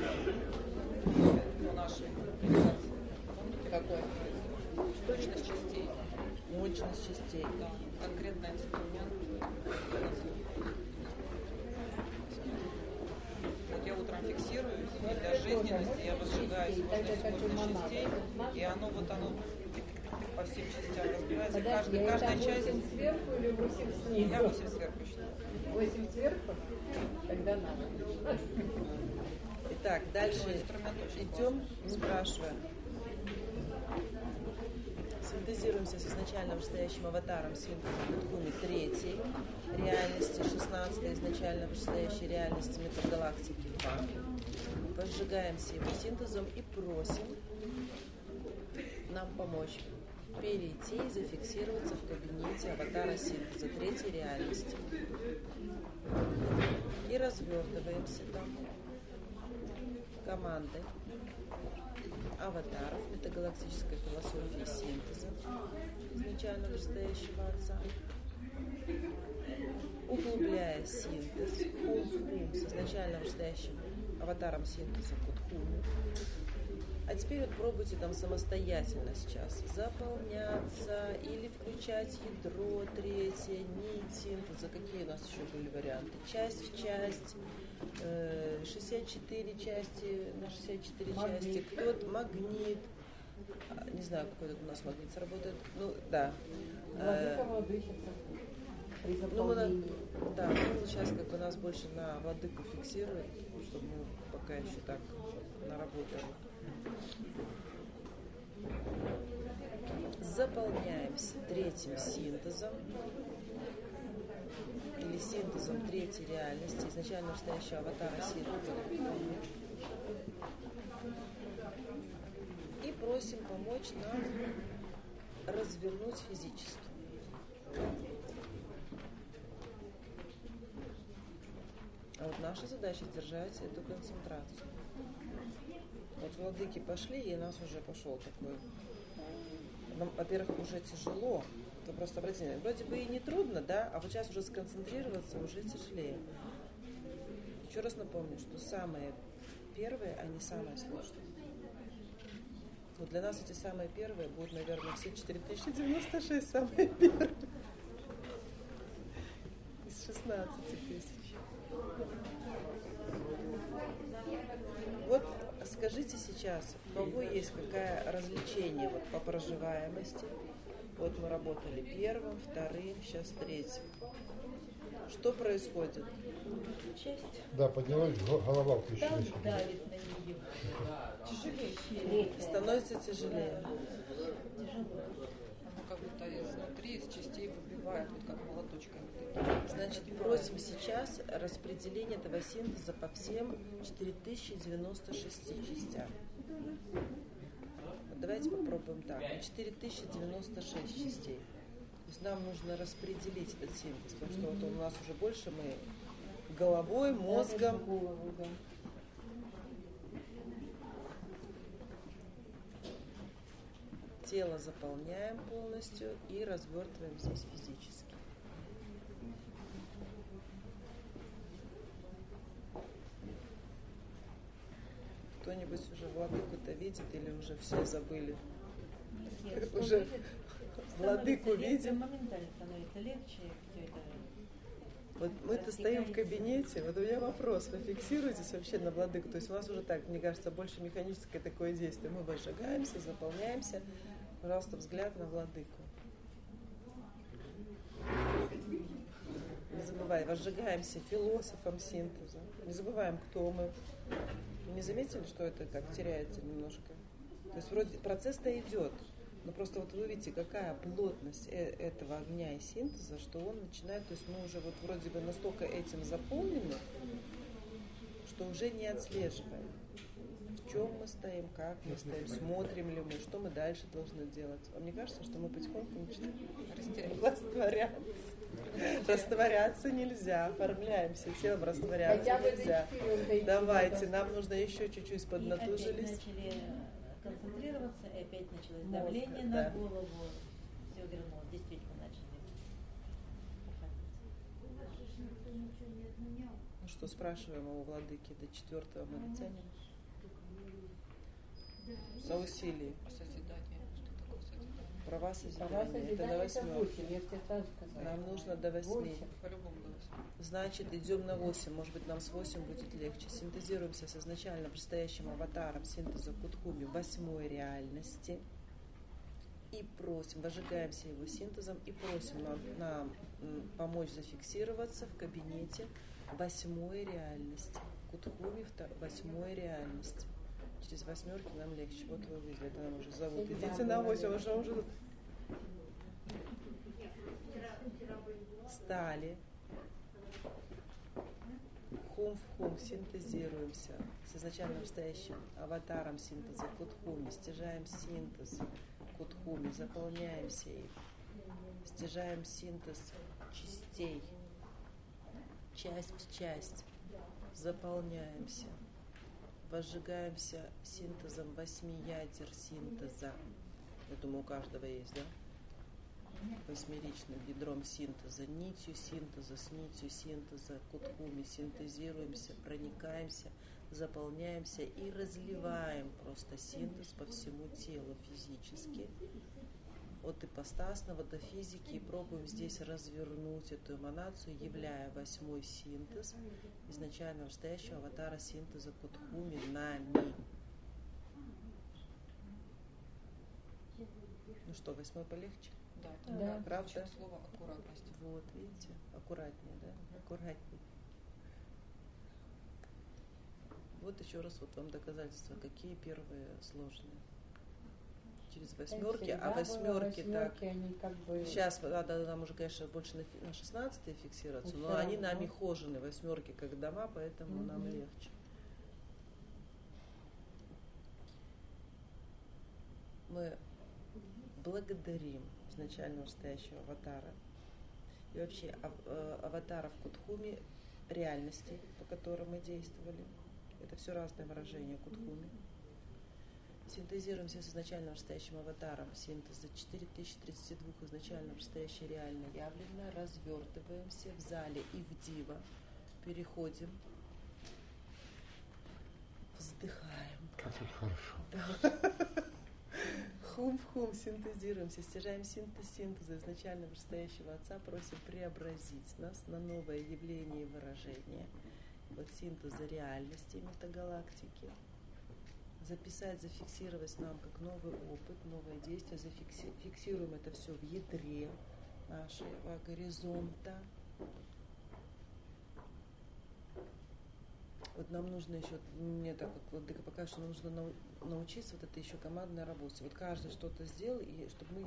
у нашей организации. Помните, какой? Мощность частей. Мощность частей. Да, конкретный инструмент. Вот я утром фиксируюсь, и для жизненности я возжигаюсь мощность частей, и оно по всем частям разбивается. Каждая часть. 8 сверху или 8 снизу? Я 8 сверху считаю. 8 сверху? Тогда надо. Итак, дальше идем, спрашиваем. Синтезируемся с изначально вышестоящим аватаром синтеза Будхуми 3 реальности, 16 изначально вышестоящей реальности метагалактики 2. Возжигаемся его синтезом и просим нам помочь перейти и зафиксироваться в кабинете аватара синтеза 3 реальности. И развертываемся там командой аватаров метагалактической философии синтеза изначально вышестоящего Отца, углубляя синтез Хум с изначально вышестоящим аватаром синтеза Будхуми. А теперь вот пробуйте там самостоятельно сейчас заполняться или включать ядро 3, нить синтеза. Какие у нас еще были варианты? Часть в часть, 64 части на 64 части. Кто-то магнит. Не знаю, какой тут у нас магнит сработает. Ну, да. Сейчас как бы нас больше на владыку фиксирует, чтобы мы пока еще так наработали. Заполняемся 3-м синтезом или синтезом 3-й реальности, изначально вышестоящего аватара синтеза. И просим помочь нам развернуть физически. А вот наша задача держать эту концентрацию. Вот владыки пошли, и у нас уже пошел такой. Нам, во-первых, уже тяжело. Вы просто обратите внимание, вроде бы и не трудно, да, а вот сейчас уже сконцентрироваться уже тяжелее. Еще раз напомню, что самые первые, они самые сложные. Вот для нас эти самые первые будут, наверное, все 4096 самые первые. Из 16 тысяч. Вот скажите сейчас, у кого есть какое развлечение вот, по проживаемости? Вот мы работали 1-м, 2-м, сейчас 3-м. Что происходит? Часть. Да, поднялась голова включилась. Там давит на нее. Тяжелее. Становится тяжелее. как будто изнутри, из частей выбивает, вот как молоточками. Значит, просим сейчас распределение этого синтеза по всем 4096 частям. Вот давайте попробуем так. 4096 частей. То есть нам нужно распределить этот синтез, потому что вот он у нас уже больше мы головой, мозгом. Тело заполняем полностью и развертываем здесь физически. Кто-нибудь уже владыку-то видит или уже все забыли? Нет, уже владыку видим. Моментально становится легче все это. Вот мы-то стоим в кабинете, вот у меня вопрос, вы фиксируетесь вообще на владыку? То есть у нас уже так, мне кажется, больше механическое такое действие. Мы возжигаемся, заполняемся. Пожалуйста, взгляд на владыку. Не забывай, возжигаемся философом синтеза. Не забываем, кто мы. Вы не заметили, что это как теряется немножко? То есть вроде процесс-то идет, но просто вот вы видите, какая плотность этого огня и синтеза, что он начинает, то есть мы уже вот вроде бы настолько этим заполнены, что уже не отслеживаем, в чем мы стоим, как мы стоим, смотрим ли мы, что мы дальше должны делать. Вам не кажется, что мы потихоньку начинаем растворяться? Растворяться нельзя, оформляемся, телом растворяться нельзя. Давайте, нам нужно еще чуть-чуть поднатужились. Опять начали концентрироваться, и опять началось давление на голову. Все вернулось, действительно начали. Ну что, спрашиваем у владыки, до 4-го мы дотянем? За усилие. Созидание. Что такое созидание? Права созидания. Это на 8. Нам нужно до 8. По-любому до 8. Значит, идем на 8. Может быть, нам с 8 будет легче. Синтезируемся с изначально предстоящим аватаром синтеза Кутхуми 8 реальности. И просим, возжигаемся его синтезом и просим нам помочь зафиксироваться в кабинете 8 реальности. Кутхуми 8 реальности. Через 8 нам легче. Вот вы увидели, это нам уже зовут. Идите на 8, уже стали. Хум в хум, синтезируемся с изначально настоящим аватаром синтеза Кутхуми, стяжаем синтез Кутхуми, заполняемся их, стяжаем синтез частей, часть в часть, заполняемся, возжигаемся синтезом 8 ядер синтеза. Я думаю, у каждого есть, да? Восьмеричным ядром синтеза, нитью синтеза, с нитью синтеза, Кутхуми, синтезируемся, проникаемся, заполняемся и разливаем просто синтез по всему телу физически, от ипостасного до физики, и пробуем здесь развернуть эту эманацию, являя 8 синтез изначально настоящего аватара синтеза Кутхуми нами. Ну что, 8 полегче? Да, правда? Слово аккуратность. Вот, видите, аккуратнее, да? Аккуратнее. Вот еще раз вот вам доказательства, какие первые сложные. Через 8, а 8 так. Они как бы... Сейчас надо нам уже, конечно, больше на 16 фиксироваться, но они нами хожены, 8 как дома, поэтому нам легче. Мы благодарим изначально настоящего аватара и вообще аватаров Кутхуми, реальностей, по которым мы действовали. Это все разные выражения Кутхуми. Синтезируемся с изначально настоящим аватаром. Синтез за 4032 изначально настоящее реально явленное. Развертываемся в зале и в дива. Переходим. Вздыхаем. Как тут хорошо. Да. Хум в хум, синтезируемся, стяжаем синтез синтеза изначально настоящего Отца, просим преобразить нас на новое явление и выражение. Вот синтеза реальности метагалактики. Записать, зафиксировать нам как новый опыт, новое действие. Фиксируем это все в ядре нашего горизонта. Вот нам нужно еще, мне так вот Владыка покажет, что нам нужно научиться вот этой еще командной работе. Вот каждый что-то сделал, и чтобы мы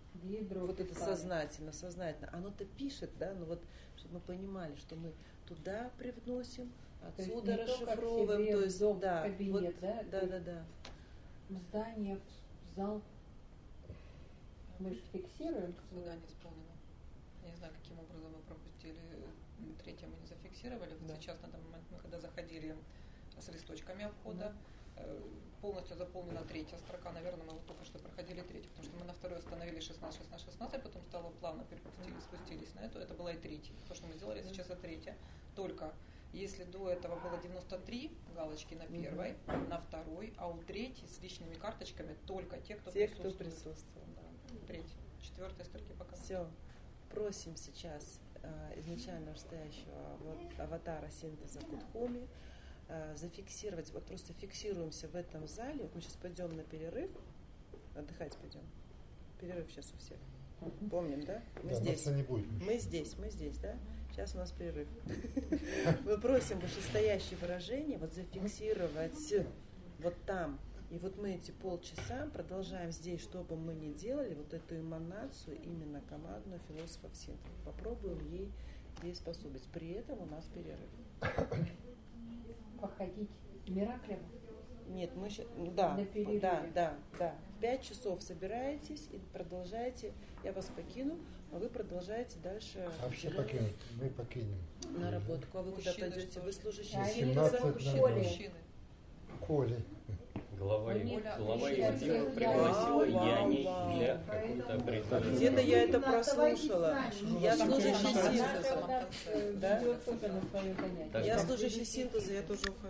вот это сознательно, оно-то пишет, да, но вот, чтобы мы понимали, что мы туда привносим, отсюда расшифровываем, то есть, да, кабинет, вот, да. В здание, в зал. Мы же фиксируем. Задание исполнено. Я не знаю, каким образом мы пропустили третье, мы не зафиксировали. Вот сейчас на данный момент мы когда заходили с листочками обхода, полностью заполнена третья строка. Наверное, мы вот только что проходили третью, потому что мы на второй остановили 16, потом стало плавно спустились на эту. Это была и третья. То, что мы сделали сейчас, это третья. Только если до этого было 93 галочки на первой, на второй, а у третьей с личными карточками только те, кто присутствовал. Да. Третья. Четвертой строки пока. Все. Просим сейчас изначально стоящего аватара синтеза Кудхуми зафиксировать, вот просто фиксируемся в этом зале. Вот мы сейчас пойдем на перерыв, отдыхать пойдем. Перерыв сейчас у всех. Помним, да? Мы здесь. Не будет. Мы здесь, да? Сейчас у нас перерыв. Мы просим вышестоящее выражение вот зафиксировать вот там. И вот мы эти полчаса продолжаем здесь, что бы мы ни делали, вот эту эманацию, именно командную философов синтеза. Попробуем ей дееспособить. При этом у нас перерыв. Походить мираклем? Нет, мы сейчас... Да. В 5 часов собираетесь и продолжаете. Я вас покину, а вы продолжаете дальше. А все покинут, мы покинем. На работку. А вы куда пойдете? Вы служащие синтеза? Коли. Глава его пригласила Яни для какой-то определенной... Где-то я это прослушала. Я служащий синтеза. Да? Я служащий синтеза, я тоже ухожу.